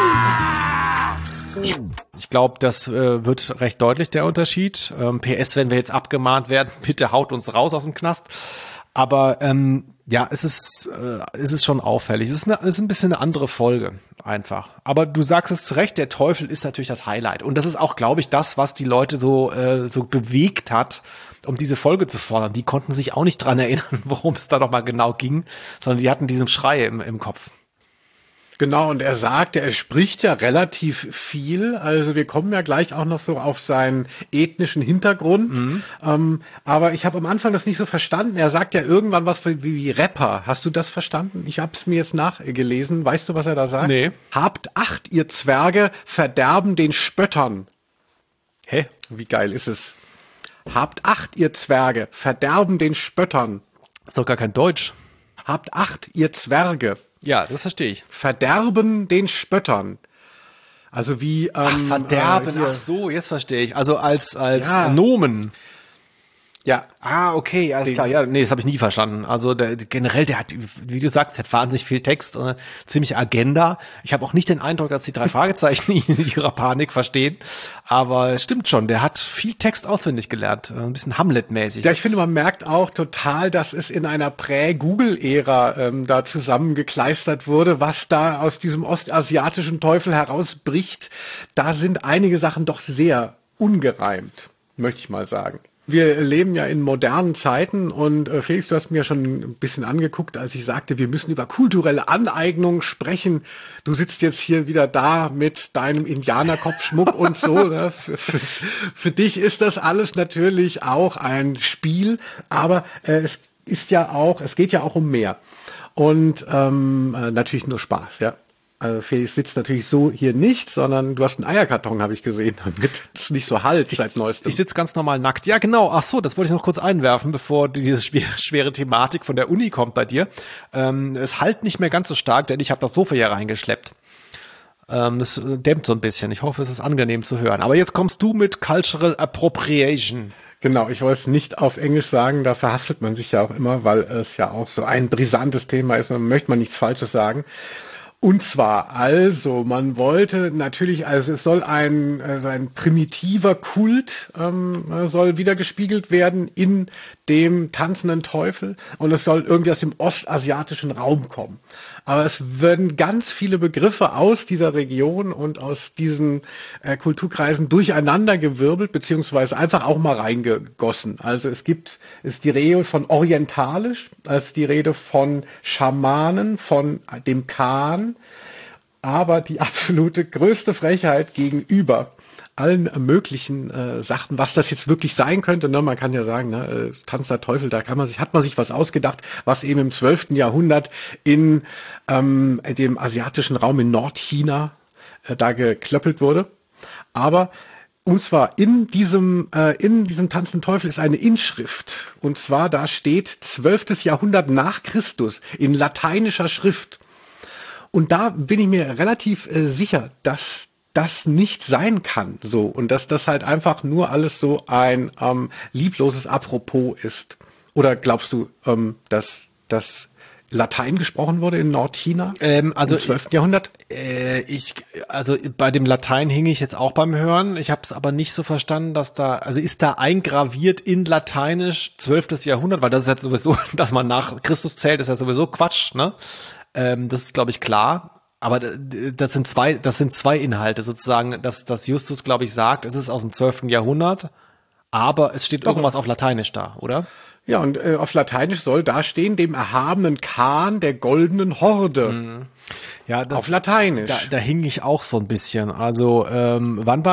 Teufel. Ich glaube, das wird recht deutlich, der Unterschied. PS, wenn wir jetzt abgemahnt werden, bitte haut uns raus aus dem Knast. Aber ja, es ist schon auffällig. Es ist ein bisschen eine andere Folge einfach. Aber du sagst es zu Recht, der Teufel ist natürlich das Highlight. Und das ist auch, glaube ich, das, was die Leute so bewegt hat um diese Folge zu fordern. Die konnten sich auch nicht dran erinnern, worum es da nochmal genau ging, sondern die hatten diesen Schrei im Kopf. Genau, und er spricht ja relativ viel, also wir kommen ja gleich auch noch so auf seinen ethnischen Hintergrund, aber ich habe am Anfang das nicht so verstanden. Er sagt ja irgendwann was wie Rapper. Hast du das verstanden? Ich habe es mir jetzt nachgelesen. Weißt du, was er da sagt? Nee. Habt Acht, ihr Zwerge, verderben den Spöttern. Hä? Wie geil ist es? Habt Acht, ihr Zwerge, verderben den Spöttern. Ist doch gar kein Deutsch. Habt Acht, ihr Zwerge. Ja, das verstehe ich. Verderben den Spöttern. Also wie verderben. Ach so, jetzt verstehe ich. Also als Nomen. Ja. Ah, okay, alles klar. Ja, nee, das habe ich nie verstanden. Also generell, der hat, wie du sagst, hat wahnsinnig viel Text und eine ziemliche Agenda. Ich habe auch nicht den Eindruck, dass die 3 Fragezeichen in ihrer Panik verstehen. Aber stimmt schon, der hat viel Text auswendig gelernt. Ein bisschen Hamlet-mäßig. Ja, ich finde, man merkt auch total, dass es in einer Prä-Google-Ära da zusammengekleistert wurde, was da aus diesem ostasiatischen Teufel herausbricht. Da sind einige Sachen doch sehr ungereimt, möchte ich mal sagen. Wir leben ja in modernen Zeiten und Felix, du hast mir schon ein bisschen angeguckt, als ich sagte, wir müssen über kulturelle Aneignung sprechen. Du sitzt jetzt hier wieder da mit deinem Indianerkopfschmuck und so. Ne? Für dich ist das alles natürlich auch ein Spiel, aber es geht ja auch um mehr. Und natürlich nur Spaß, ja. Also Felix sitzt natürlich so hier nicht, sondern du hast einen Eierkarton, habe ich gesehen, damit es nicht so halt seit neuestem. Ich sitze ganz normal nackt. Ja, genau. Ach so, das wollte ich noch kurz einwerfen, bevor diese schwere Thematik von der Uni kommt bei dir. Es halt nicht mehr ganz so stark, denn ich habe das Sofa hier reingeschleppt. Das dämmt so ein bisschen. Ich hoffe, es ist angenehm zu hören. Aber jetzt kommst du mit Cultural Appropriation. Genau, ich wollte es nicht auf Englisch sagen, da verhaspelt man sich ja auch immer, weil es ja auch so ein brisantes Thema ist und dann möchte man nichts Falsches sagen. Und zwar, also, man wollte natürlich, also es soll ein primitiver Kult soll wiedergespiegelt werden in dem tanzenden Teufel und es soll irgendwie aus dem ostasiatischen Raum kommen. Aber es werden ganz viele Begriffe aus dieser Region und aus diesen Kulturkreisen durcheinandergewirbelt, beziehungsweise einfach auch mal reingegossen. Also ist die Rede von orientalisch, es ist die Rede von Schamanen, von dem Khan, aber die absolute größte Frechheit gegenüber allen möglichen Sachen, was das jetzt wirklich sein könnte. Ne? Man kann ja sagen, ne, Tanz der Teufel, da hat man sich was ausgedacht, was eben im 12. Jahrhundert in dem asiatischen Raum in Nordchina da geklöppelt wurde. Aber und zwar in diesem tanzenden Teufel ist eine Inschrift. Und zwar da steht 12. Jahrhundert nach Christus in lateinischer Schrift. Und da bin ich mir relativ sicher, dass das nicht sein kann, so. Und dass das halt einfach nur alles so ein liebloses Apropos ist. Oder glaubst du, dass das Latein gesprochen wurde in Nordchina also im 12. Jahrhundert? Also bei dem Latein hing ich jetzt auch beim Hören. Ich habe es aber nicht so verstanden, dass ist da eingraviert in Lateinisch 12. Jahrhundert, weil das ist jetzt sowieso, dass man nach Christus zählt, ist ja sowieso Quatsch, ne? Das ist, glaube ich, klar. Aber das sind zwei Inhalte sozusagen, dass Justus, glaube ich, sagt, es ist aus dem 12. Jahrhundert, aber es steht irgendwas auf Lateinisch da, oder? Ja, und auf Lateinisch soll da stehen, dem erhabenen Khan der goldenen Horde. Ja, auf Lateinisch. Da hing ich auch so ein bisschen. Also wann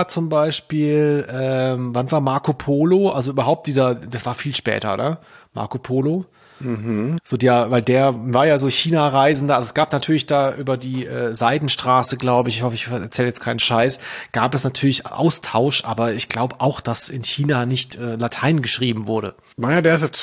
war Marco Polo? Also überhaupt das war viel später, oder? Marco Polo. So weil der war ja so China-Reisender, also es gab natürlich da über die Seidenstraße, glaube ich hoffe, ich erzähle jetzt keinen Scheiß, gab es natürlich Austausch, aber ich glaube auch, dass in China nicht Latein geschrieben wurde. Naja, der ist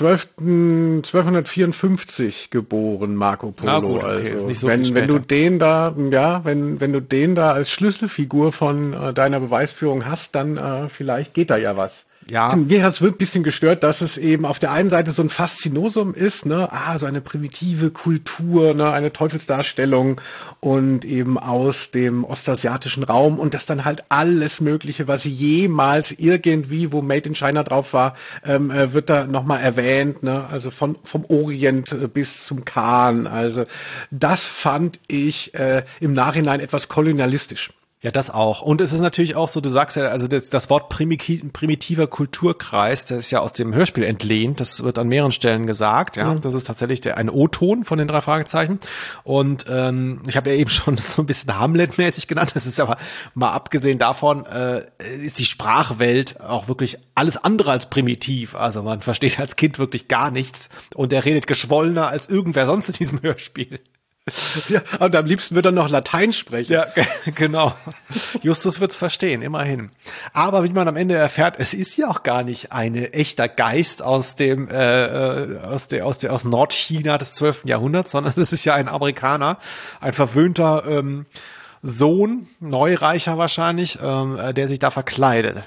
1254 geboren, Marco Polo. Ah, gut, okay, also ist nicht so wenn du den da, wenn du den da als Schlüsselfigur von deiner Beweisführung hast, dann vielleicht geht da ja was. Ja. Mir hat es wirklich ein bisschen gestört, dass es eben auf der einen Seite so ein Faszinosum ist, ne, so eine primitive Kultur, ne, eine Teufelsdarstellung und eben aus dem ostasiatischen Raum und das dann halt alles Mögliche, was jemals irgendwie, wo Made in China drauf war, wird da nochmal erwähnt, ne, also vom Orient bis zum Khan, also das fand ich im Nachhinein etwas kolonialistisch. Ja, das auch. Und es ist natürlich auch so, du sagst ja, also das Wort primitiver Kulturkreis, das ist ja aus dem Hörspiel entlehnt, das wird an mehreren Stellen gesagt, ja. Das ist tatsächlich ein O-Ton von den 3 Fragezeichen. Und ich habe ja eben schon so ein bisschen Hamlet-mäßig genannt, das ist aber mal abgesehen davon, ist die Sprachwelt auch wirklich alles andere als primitiv. Also man versteht als Kind wirklich gar nichts und er redet geschwollener als irgendwer sonst in diesem Hörspiel. Ja, und am liebsten würde er noch Latein sprechen. Ja, genau. Justus wird's verstehen, immerhin. Aber wie man am Ende erfährt, es ist ja auch gar nicht ein echter Geist aus dem aus Nordchina des 12. Jahrhunderts, sondern es ist ja ein Amerikaner, ein verwöhnter Sohn, Neureicher wahrscheinlich, der sich da verkleidet.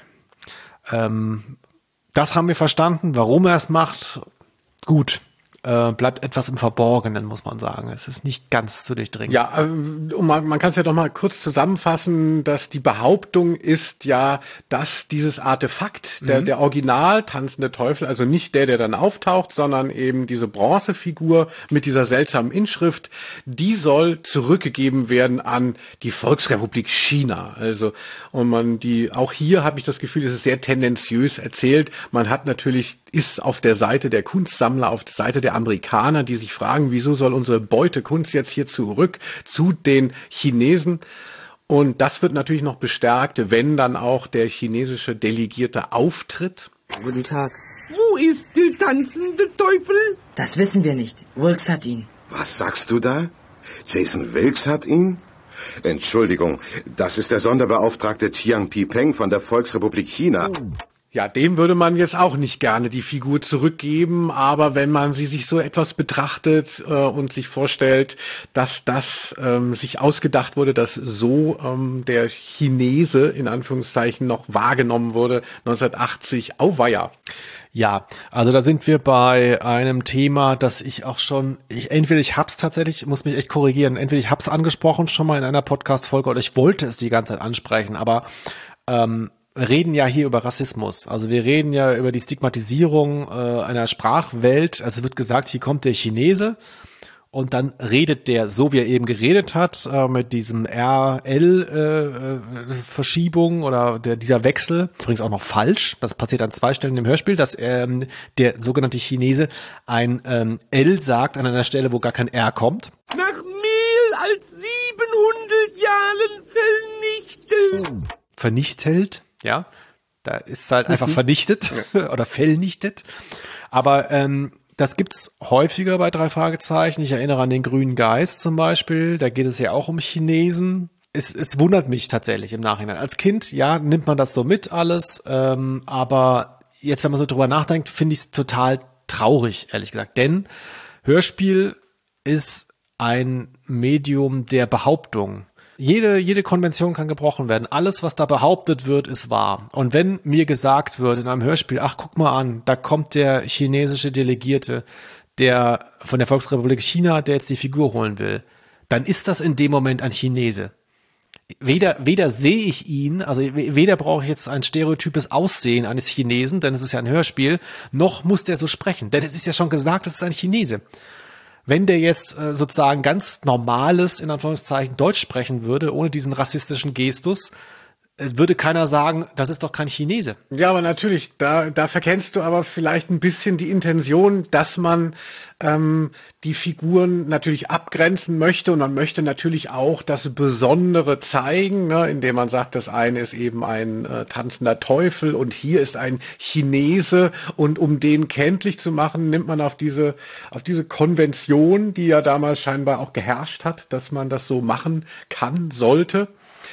Das haben wir verstanden, warum er es macht. Gut. Bleibt etwas im Verborgenen, muss man sagen. Es ist nicht ganz zu durchdringen. Ja, man kann es ja doch mal kurz zusammenfassen, dass die Behauptung ist ja, dass dieses Artefakt, der Original tanzende Teufel, also nicht der dann auftaucht, sondern eben diese Bronzefigur mit dieser seltsamen Inschrift, die soll zurückgegeben werden an die Volksrepublik China. Also, auch hier habe ich das Gefühl, es ist sehr tendenziös erzählt. Man hat natürlich, ist auf der Seite der Kunstsammler, auf der Seite der Amerikaner, die sich fragen, wieso soll unsere Beute Kunst jetzt hier zurück zu den Chinesen? Und das wird natürlich noch bestärkt, wenn dann auch der chinesische Delegierte auftritt. Guten Tag. Wo ist der tanzende Teufel? Das wissen wir nicht. Wilkes hat ihn. Was sagst du da? Jason Wilkes hat ihn? Entschuldigung, das ist der Sonderbeauftragte Chiang Pi-Peng von der Volksrepublik China. Ja, dem würde man jetzt auch nicht gerne die Figur zurückgeben, aber wenn man sie sich so etwas betrachtet und sich vorstellt, dass das sich ausgedacht wurde, dass so der Chinese in Anführungszeichen noch wahrgenommen wurde 1980, auweia. Ja, also da sind wir bei einem Thema, das ich auch schon, entweder ich hab's tatsächlich, muss mich echt korrigieren, entweder ich hab's angesprochen schon mal in einer Podcast-Folge oder ich wollte es die ganze Zeit ansprechen, aber reden ja hier über Rassismus. Also wir reden ja über die Stigmatisierung einer Sprachwelt. Also es wird gesagt, hier kommt der Chinese und dann redet der, so wie er eben geredet hat, mit diesem RL-Verschiebung oder dieser Wechsel. Übrigens auch noch falsch. Das passiert an 2 Stellen im Hörspiel, dass der sogenannte Chinese ein L sagt an einer Stelle, wo gar kein R kommt. Nach mehr als 700 Jahren vernichtet. Ja, da ist halt einfach vernichtet oder vernichtet. Aber das gibt's häufiger bei 3 Fragezeichen. Ich erinnere an den Grünen Geist zum Beispiel. Da geht es ja auch um Chinesen. Es wundert mich tatsächlich im Nachhinein. Als Kind, ja, nimmt man das so mit alles. Aber jetzt, wenn man so drüber nachdenkt, finde ich es total traurig, ehrlich gesagt. Denn Hörspiel ist ein Medium der Behauptung. Jede Konvention kann gebrochen werden. Alles, was da behauptet wird, ist wahr. Und wenn mir gesagt wird in einem Hörspiel, ach, guck mal an, da kommt der chinesische Delegierte, der von der Volksrepublik China, der jetzt die Figur holen will, dann ist das in dem Moment ein Chinese. Weder sehe ich ihn, also weder brauche ich jetzt ein stereotypes Aussehen eines Chinesen, denn es ist ja ein Hörspiel, noch muss der so sprechen. Denn es ist ja schon gesagt, es ist ein Chinese. Wenn der jetzt sozusagen ganz normales, in Anführungszeichen, Deutsch sprechen würde, ohne diesen rassistischen Gestus, würde keiner sagen, das ist doch kein Chinese. Ja, aber natürlich, da verkennst du aber vielleicht ein bisschen die Intention, dass man die Figuren natürlich abgrenzen möchte und man möchte natürlich auch das Besondere zeigen, ne, indem man sagt, das eine ist eben ein tanzender Teufel und hier ist ein Chinese und um den kenntlich zu machen, nimmt man auf diese Konvention, die ja damals scheinbar auch geherrscht hat, dass man das so machen kann, sollte.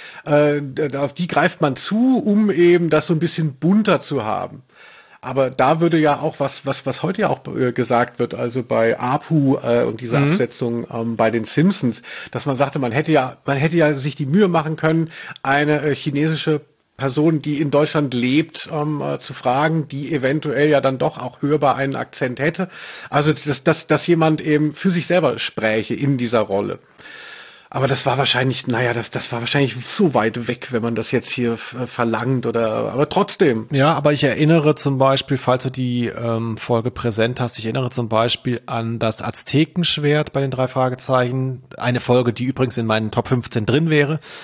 Auf die greift man zu, um eben das so ein bisschen bunter zu haben. Aber da würde ja auch was heute ja auch gesagt wird, also bei Apu und dieser Absetzung bei den Simpsons, dass man sagte, man hätte ja sich die Mühe machen können, eine chinesische Person, die in Deutschland lebt, zu fragen, die eventuell ja dann doch auch hörbar einen Akzent hätte. Also dass jemand eben für sich selber spräche in dieser Rolle. Aber das war wahrscheinlich, das war wahrscheinlich so weit weg, wenn man das jetzt hier verlangt aber trotzdem. Ja, aber ich erinnere zum Beispiel, falls du die Folge präsent hast, ich erinnere zum Beispiel an das Aztekenschwert bei den 3 Fragezeichen. Eine Folge, die übrigens in meinen Top 15 drin wäre.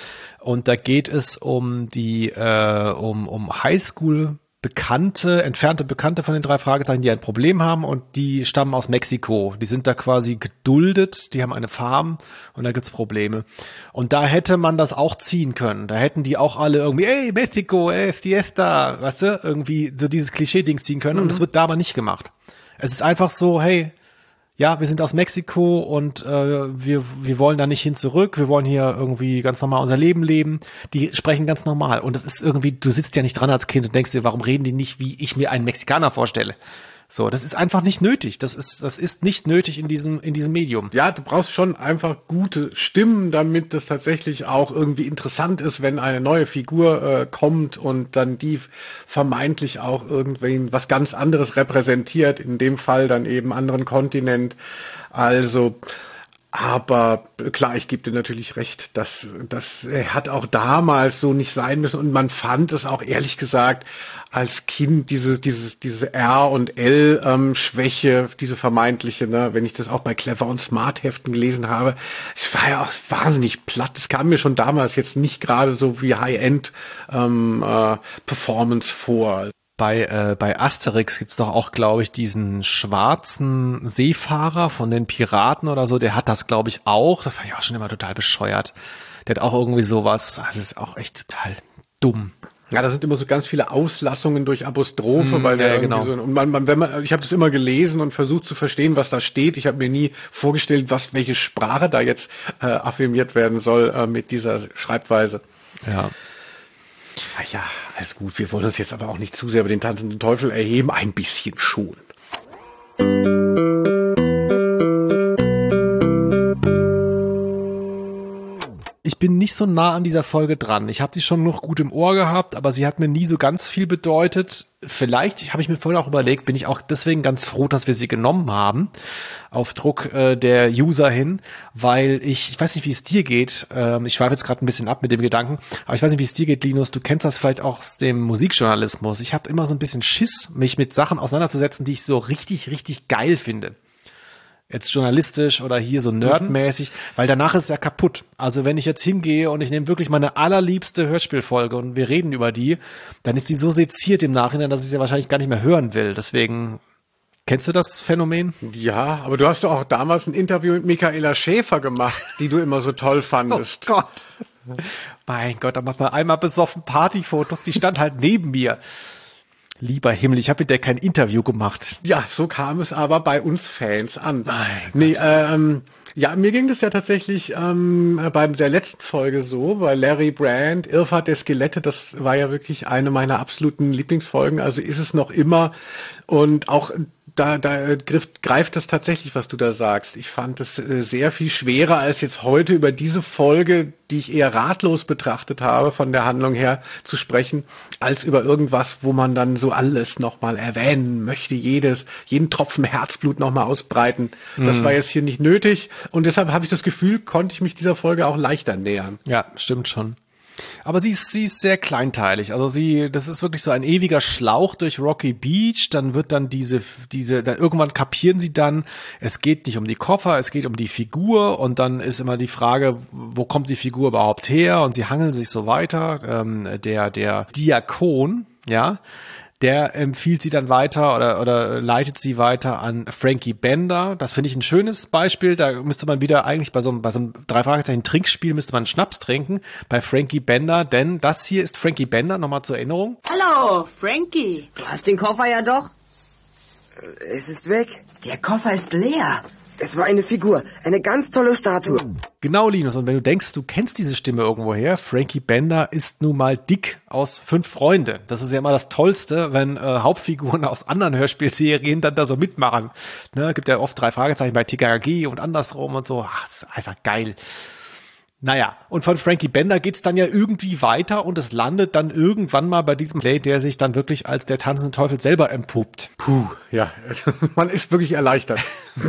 und da geht es um die um Highschool entfernte Bekannte von den 3 Fragezeichen, die ein Problem haben und die stammen aus Mexiko. Die sind da quasi geduldet, die haben eine Farm und da gibt's Probleme. Und da hätte man das auch ziehen können. Da hätten die auch alle irgendwie, ey, Mexiko, ey, Fiesta, weißt du, irgendwie so dieses Klischee-Dings ziehen können und das wird da aber nicht gemacht. Es ist einfach so, hey, ja, wir sind aus Mexiko und wir wollen da nicht hin zurück, wir wollen hier irgendwie ganz normal unser Leben leben. Die sprechen ganz normal und das ist irgendwie, du sitzt ja nicht dran als Kind und denkst dir, warum reden die nicht, wie ich mir einen Mexikaner vorstelle? So, das ist einfach nicht nötig. Das ist nicht nötig in diesem Medium. Ja, du brauchst schon einfach gute Stimmen, damit das tatsächlich auch irgendwie interessant ist, wenn eine neue Figur kommt und dann die vermeintlich auch irgendwie was ganz anderes repräsentiert, in dem Fall dann eben anderen Kontinent. Also, aber klar, ich gebe dir natürlich recht, das hat auch damals so nicht sein müssen und man fand es auch ehrlich gesagt als Kind diese R und L Schwäche, diese vermeintliche, ne, wenn ich das auch bei Clever und Smart Heften gelesen habe, es war ja auch wahnsinnig platt. Es kam mir schon damals jetzt nicht gerade so wie High-End Performance vor. Bei Asterix gibt's doch auch, glaube ich, diesen schwarzen Seefahrer von den Piraten oder so, der hat das, glaube ich, auch. Das fand ich auch schon immer total bescheuert. Der hat auch irgendwie sowas, das ist auch echt total dumm. Ja, da sind immer so ganz viele Auslassungen durch Apostrophe, weil der genau. so, und ich habe das immer gelesen und versucht zu verstehen, was da steht. Ich habe mir nie vorgestellt, welche Sprache da jetzt affirmiert werden soll mit dieser Schreibweise. Ja. Ja, alles gut. Wir wollen uns jetzt aber auch nicht zu sehr über den tanzenden Teufel erheben. Ein bisschen schon. Ich bin nicht so nah an dieser Folge dran. Ich habe die schon noch gut im Ohr gehabt, aber sie hat mir nie so ganz viel bedeutet. Vielleicht, habe ich mir vorhin auch überlegt, bin ich auch deswegen ganz froh, dass wir sie genommen haben, auf Druck der User hin, weil ich weiß nicht, wie es dir geht, ich schweife jetzt gerade ein bisschen ab mit dem Gedanken, aber ich weiß nicht, wie es dir geht, Linus, du kennst das vielleicht auch aus dem Musikjournalismus. Ich habe immer so ein bisschen Schiss, mich mit Sachen auseinanderzusetzen, die ich so richtig, richtig geil finde. Jetzt journalistisch oder hier so nerdmäßig, weil danach ist es ja kaputt. Also wenn ich jetzt hingehe und ich nehme wirklich meine allerliebste Hörspielfolge und wir reden über die, dann ist die so seziert im Nachhinein, dass ich sie wahrscheinlich gar nicht mehr hören will. Deswegen, kennst du das Phänomen? Ja, aber du hast doch auch damals ein Interview mit Michaela Schäfer gemacht, die du immer so toll fandest. Oh Gott. Mein Gott, da macht man einmal besoffen Partyfotos, die stand halt neben mir. Lieber Himmel, ich habe mit der kein Interview gemacht. Ja, so kam es aber bei uns Fans an. Ja, mir ging das ja tatsächlich bei der letzten Folge so, bei Larry Brand, Irrfahrt der Skelette, das war ja wirklich eine meiner absoluten Lieblingsfolgen, also ist es noch immer und auch da greift das tatsächlich, was du da sagst. Ich fand es sehr viel schwerer als jetzt heute über diese Folge, die ich eher ratlos betrachtet habe, von der Handlung her zu sprechen, als über irgendwas, wo man dann so alles nochmal erwähnen möchte, jeden Tropfen Herzblut nochmal ausbreiten. Das war jetzt hier nicht nötig und deshalb habe ich das Gefühl, konnte ich mich dieser Folge auch leichter nähern. Ja, stimmt schon. Aber sie ist sehr kleinteilig. Also das ist wirklich so ein ewiger Schlauch durch Rocky Beach. Dann wird dann dann irgendwann kapieren sie dann, es geht nicht um die Koffer, es geht um die Figur. Und dann ist immer die Frage, wo kommt die Figur überhaupt her? Und sie hangeln sich so weiter. Der Diakon, ja, der empfiehlt sie dann weiter oder leitet sie weiter an Frankie Bender. Das finde ich ein schönes Beispiel. Da müsste man wieder eigentlich bei so einem 3-Fragezeichen-Trinkspiel müsste man Schnaps trinken bei Frankie Bender, denn das hier ist Frankie Bender, nochmal zur Erinnerung. Hallo, Frankie. Du hast den Koffer ja doch. Es ist weg. Der Koffer ist leer. Es war eine Figur, eine ganz tolle Statue. Genau, Linus. Und wenn du denkst, du kennst diese Stimme irgendwoher, Frankie Bender ist nun mal Dick aus 5 Freunde. Das ist ja immer das Tollste, wenn Hauptfiguren aus anderen Hörspielserien dann da so mitmachen. Ne, gibt ja oft 3 Fragezeichen bei TKKG und andersrum und so. Ach, das ist einfach geil. Naja, und von Frankie Bender geht's dann ja irgendwie weiter und es landet dann irgendwann mal bei diesem Play, der sich dann wirklich als der tanzende Teufel selber empuppt. Puh, ja, man ist wirklich erleichtert.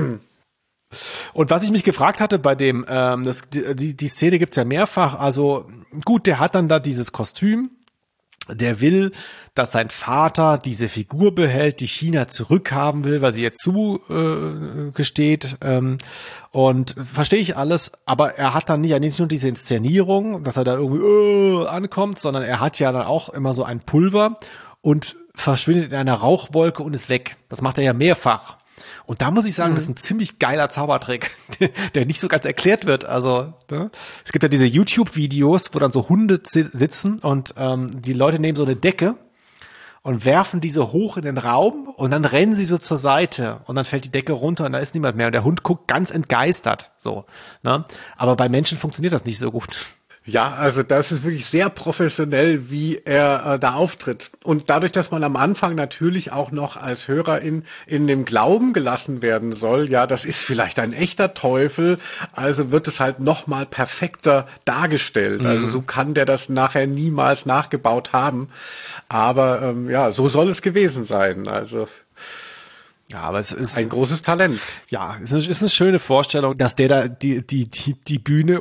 Und was ich mich gefragt hatte bei dem, die Szene gibt's ja mehrfach, also gut, der hat dann da dieses Kostüm, Der will, dass sein Vater diese Figur behält, die China zurückhaben will, weil sie jetzt zugesteht. Und verstehe ich alles, aber er hat dann ja nicht nur diese Inszenierung, dass er da irgendwie ankommt, sondern er hat ja dann auch immer so ein Pulver und verschwindet in einer Rauchwolke und ist weg. Das macht er ja mehrfach. Und da muss ich sagen, das ist ein ziemlich geiler Zaubertrick, der nicht so ganz erklärt wird. Also, ne? Es gibt ja diese YouTube-Videos, wo dann so Hunde sitzen und die Leute nehmen so eine Decke und werfen diese hoch in den Raum und dann rennen sie so zur Seite und dann fällt die Decke runter und da ist niemand mehr. Und der Hund guckt ganz entgeistert. So, ne? Aber bei Menschen funktioniert das nicht so gut. Ja, also das ist wirklich sehr professionell, wie er da auftritt. Und dadurch, dass man am Anfang natürlich auch noch als Hörer in dem Glauben gelassen werden soll, ja, das ist vielleicht ein echter Teufel, also wird es halt noch mal perfekter dargestellt. Also so kann der das nachher niemals nachgebaut haben. Aber ja, so soll es gewesen sein. Also ja, aber es ist ein großes Talent. Ja, es ist eine schöne Vorstellung, dass der da die Bühne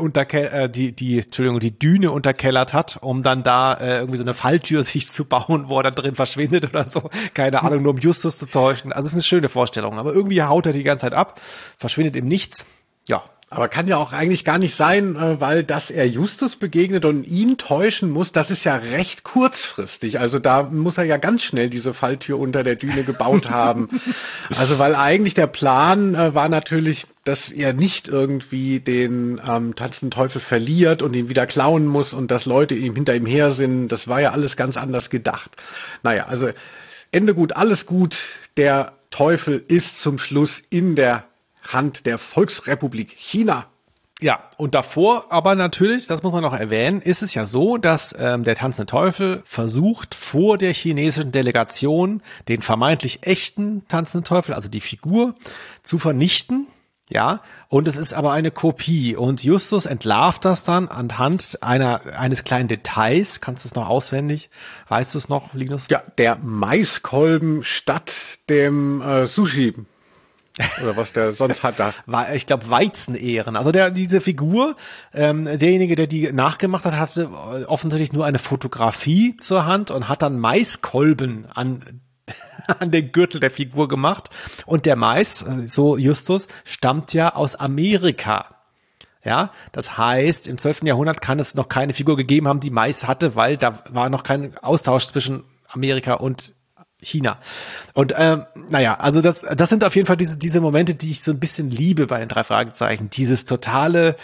die Düne unterkellert hat, um dann da irgendwie so eine Falltür sich zu bauen, wo er da drin verschwindet oder so. Keine Ahnung, nur um Justus zu täuschen. Also es ist eine schöne Vorstellung. Aber irgendwie haut er die ganze Zeit ab, verschwindet im Nichts. Ja. Aber kann ja auch eigentlich gar nicht sein, weil dass er Justus begegnet und ihn täuschen muss, das ist ja recht kurzfristig. Also da muss er ja ganz schnell diese Falltür unter der Düne gebaut haben. Also weil eigentlich der Plan war natürlich, dass er nicht irgendwie den tanzenden Teufel verliert und ihn wieder klauen muss und dass Leute hinter ihm her sind. Das war ja alles ganz anders gedacht. Naja, also Ende gut, alles gut. Der Teufel ist zum Schluss in der Hand der Volksrepublik China. Ja, und davor aber natürlich, das muss man noch erwähnen, ist es ja so, dass der tanzende Teufel versucht, vor der chinesischen Delegation den vermeintlich echten tanzenden Teufel, also die Figur, zu vernichten. Ja, und es ist aber eine Kopie und Justus entlarvt das dann anhand eines kleinen Details. Kannst du es noch auswendig? Weißt du es noch, Linus? Ja, der Maiskolben statt dem Sushi. Oder was der sonst hat da. Ich glaube Weizenehren. Also diese Figur, derjenige, der die nachgemacht hat, hatte offensichtlich nur eine Fotografie zur Hand und hat dann Maiskolben an den Gürtel der Figur gemacht. Und der Mais, so Justus, stammt ja aus Amerika. Ja, das heißt, im 12. Jahrhundert kann es noch keine Figur gegeben haben, die Mais hatte, weil da war noch kein Austausch zwischen Amerika und China. Und naja, also das sind auf jeden Fall diese Momente, die ich so ein bisschen liebe bei den 3 Fragezeichen. Dieses totale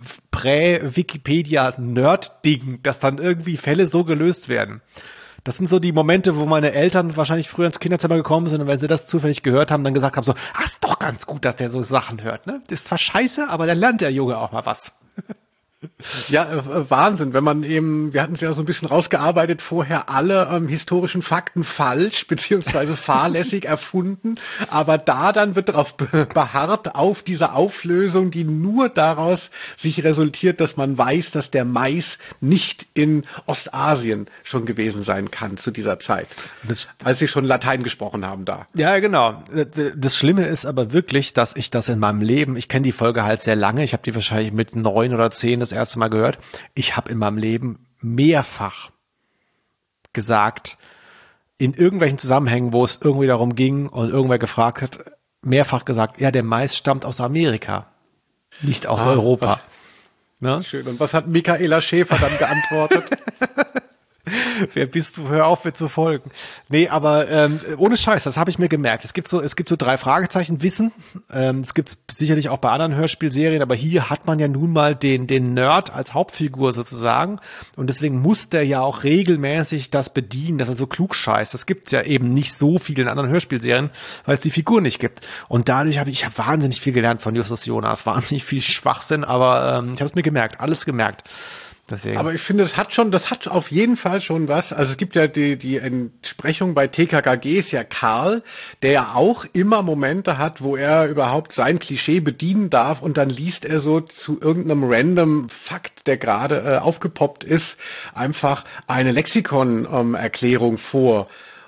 Prä-Wikipedia-Nerd-Ding, dass dann irgendwie Fälle so gelöst werden. Das sind so die Momente, wo meine Eltern wahrscheinlich früher ins Kinderzimmer gekommen sind und wenn sie das zufällig gehört haben, dann gesagt haben so, ist doch ganz gut, dass der so Sachen hört, ne? Das ist zwar scheiße, aber dann lernt der Junge auch mal was. Ja, Wahnsinn, wenn man eben, wir hatten es ja so ein bisschen rausgearbeitet, vorher alle historischen Fakten falsch beziehungsweise fahrlässig erfunden, aber da dann wird darauf beharrt, auf diese Auflösung, die nur daraus sich resultiert, dass man weiß, dass der Mais nicht in Ostasien schon gewesen sein kann zu dieser Zeit, als sie schon Latein gesprochen haben da. Ja, genau. Das Schlimme ist aber wirklich, dass ich das in meinem Leben, ich kenne die Folge halt sehr lange, ich habe die wahrscheinlich mit 9 oder 10 das erste Mal gehört. Ich habe in meinem Leben mehrfach gesagt, in irgendwelchen Zusammenhängen, wo es irgendwie darum ging und irgendwer gefragt hat, mehrfach gesagt, ja, der Mais stammt aus Amerika, nicht aus Europa. Ne? Schön. Und was hat Michaela Schäfer dann geantwortet? Wer bist du? Hör auf, mir zu folgen. Nee, aber ohne Scheiß, das habe ich mir gemerkt. Es gibt so 3 Fragezeichen Wissen. Es gibt sicherlich auch bei anderen Hörspielserien, aber hier hat man ja nun mal den Nerd als Hauptfigur sozusagen. Und deswegen muss der ja auch regelmäßig das bedienen, dass er so klug scheißt. Das gibt's ja eben nicht so viel in anderen Hörspielserien, weil es die Figur nicht gibt. Und dadurch habe ich wahnsinnig viel gelernt von Justus Jonas. Wahnsinnig viel Schwachsinn, aber ich habe es mir gemerkt, alles gemerkt. Deswegen. Aber ich finde, das hat auf jeden Fall schon was. Also es gibt ja die Entsprechung bei TKKG ist ja Karl, der ja auch immer Momente hat, wo er überhaupt sein Klischee bedienen darf und dann liest er so zu irgendeinem random Fakt, der gerade aufgepoppt ist, einfach eine Lexikon-Erklärung vor.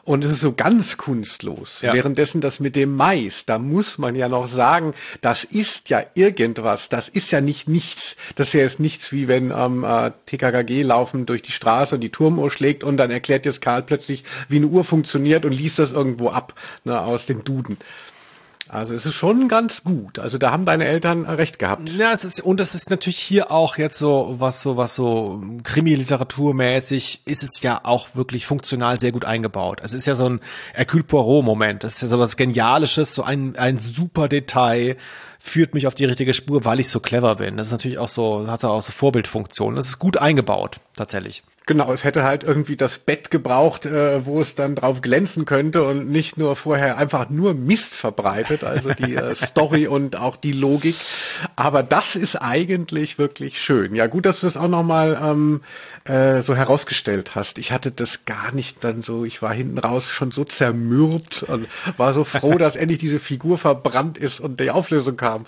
Und es ist so ganz kunstlos. Ja. Währenddessen das mit dem Mais, da muss man ja noch sagen, das ist ja irgendwas. Das ist ja nicht nichts. Das ist ja jetzt nichts, wie wenn TKKG laufen durch die Straße und die Turmuhr schlägt und dann erklärt jetzt Karl plötzlich, wie eine Uhr funktioniert und liest das irgendwo ab, ne, aus dem Duden. Also es ist schon ganz gut. Also da haben deine Eltern recht gehabt. Ja, es ist natürlich hier auch jetzt was so Krimi-Literaturmäßig ist es ja auch wirklich funktional sehr gut eingebaut. Es ist ja so ein Hercule Poirot-Moment. Das ist ja so was Genialisches, so ein super Detail, führt mich auf die richtige Spur, weil ich so clever bin. Das ist natürlich auch so, hat auch so Vorbildfunktion. Das ist gut eingebaut, tatsächlich. Genau, es hätte halt irgendwie das Bett gebraucht, wo es dann drauf glänzen könnte und nicht nur vorher einfach nur Mist verbreitet, also die Story und auch die Logik. Aber das ist eigentlich wirklich schön. Ja, gut, dass du das auch nochmal so herausgestellt hast. Ich hatte das gar nicht dann so, ich war hinten raus schon so zermürbt und war so froh, dass endlich diese Figur verbrannt ist und die Auflösung kam.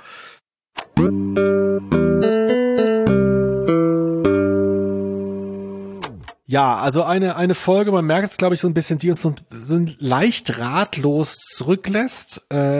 Ja, also eine Folge, man merkt jetzt, glaube ich, so ein bisschen, die uns so leicht ratlos zurücklässt.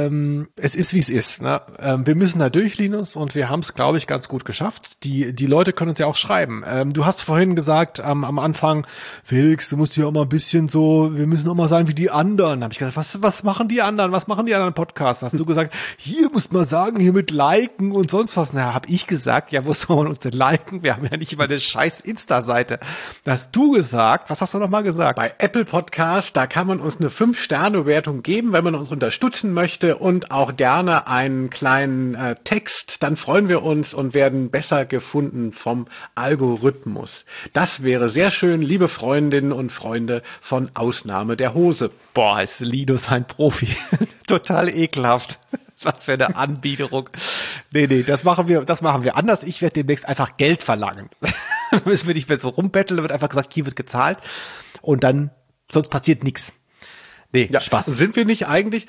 Es ist, wie es ist. Ne? Wir müssen da durch, Linus, und wir haben es, glaube ich, ganz gut geschafft. Die Leute können uns ja auch schreiben. Du hast vorhin gesagt am Anfang, Felix, du musst hier auch mal ein bisschen so, wir müssen auch mal sein wie die anderen. Da habe ich gesagt, was machen die anderen? Was machen die anderen Podcasts? Hast du gesagt, hier muss man sagen, hier mit liken und sonst was. Na, habe ich gesagt, ja, wo soll man uns denn liken? Wir haben ja nicht immer eine scheiß Insta-Seite. Das du gesagt, was hast du noch mal gesagt? Bei Apple Podcast, da kann man uns eine 5-Sterne-Bewertung geben, wenn man uns unterstützen möchte und auch gerne einen kleinen Text. Dann freuen wir uns und werden besser gefunden vom Algorithmus. Das wäre sehr schön, liebe Freundinnen und Freunde von Ausnahme der Hose. Boah, ist Linus ein Profi. Total ekelhaft. Was für eine Anbiederung. Nee, das machen wir anders. Ich werde demnächst einfach Geld verlangen. Müssen wir nicht mehr so rumbetteln, da wird einfach gesagt, hier wird gezahlt und dann, sonst passiert nichts. Nee, ja, Spaß. Sind wir nicht eigentlich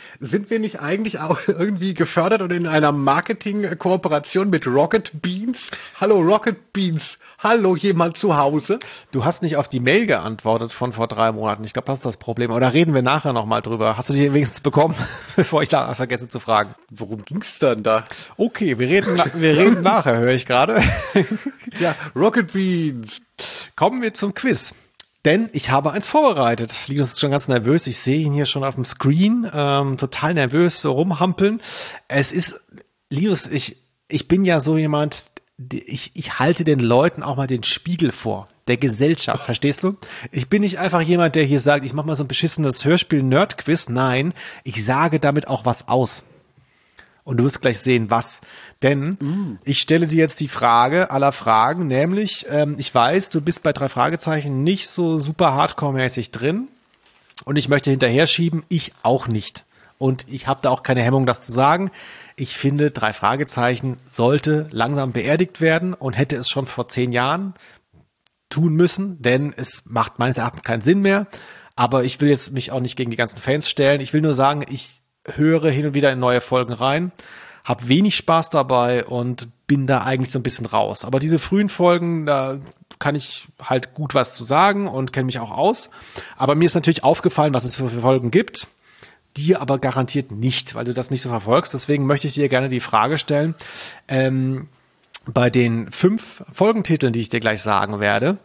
auch irgendwie gefördert und in einer Marketing-Kooperation mit Rocket Beans? Hallo Rocket Beans. Hallo, jemand zu Hause? Du hast nicht auf die Mail geantwortet von vor 3 Monaten. Ich glaube, das ist das Problem. Aber da reden wir nachher nochmal drüber. Hast du die wenigstens bekommen, bevor ich da vergesse zu fragen? Worum ging's dann da? Okay, wir reden nachher, höre ich gerade. Ja, Rocket Beans. Kommen wir zum Quiz. Denn ich habe eins vorbereitet. Linus ist schon ganz nervös. Ich sehe ihn hier schon auf dem Screen. Total nervös, so rumhampeln. Es ist, Linus, ich bin ja so jemand, ich halte den Leuten auch mal den Spiegel vor, der Gesellschaft, verstehst du? Ich bin nicht einfach jemand, der hier sagt, ich mache mal so ein beschissenes Hörspiel-Nerd-Quiz. Nein, ich sage damit auch was aus. Und du wirst gleich sehen, was. Denn ich stelle dir jetzt die Frage aller Fragen, nämlich, ich weiß, du bist bei 3 Fragezeichen nicht so super hardcore-mäßig drin und ich möchte hinterher schieben, ich auch nicht. Und ich habe da auch keine Hemmung, das zu sagen. Ich finde, 3 Fragezeichen sollte langsam beerdigt werden und hätte es schon vor 10 Jahren tun müssen, denn es macht meines Erachtens keinen Sinn mehr. Aber ich will jetzt mich auch nicht gegen die ganzen Fans stellen. Ich will nur sagen, ich höre hin und wieder in neue Folgen rein, habe wenig Spaß dabei und bin da eigentlich so ein bisschen raus. Aber diese frühen Folgen, da kann ich halt gut was zu sagen und kenne mich auch aus. Aber mir ist natürlich aufgefallen, was es für Folgen gibt. Dir aber garantiert nicht, weil du das nicht so verfolgst. Deswegen möchte ich dir gerne die Frage stellen, bei den 5 Folgentiteln, die ich dir gleich sagen werde,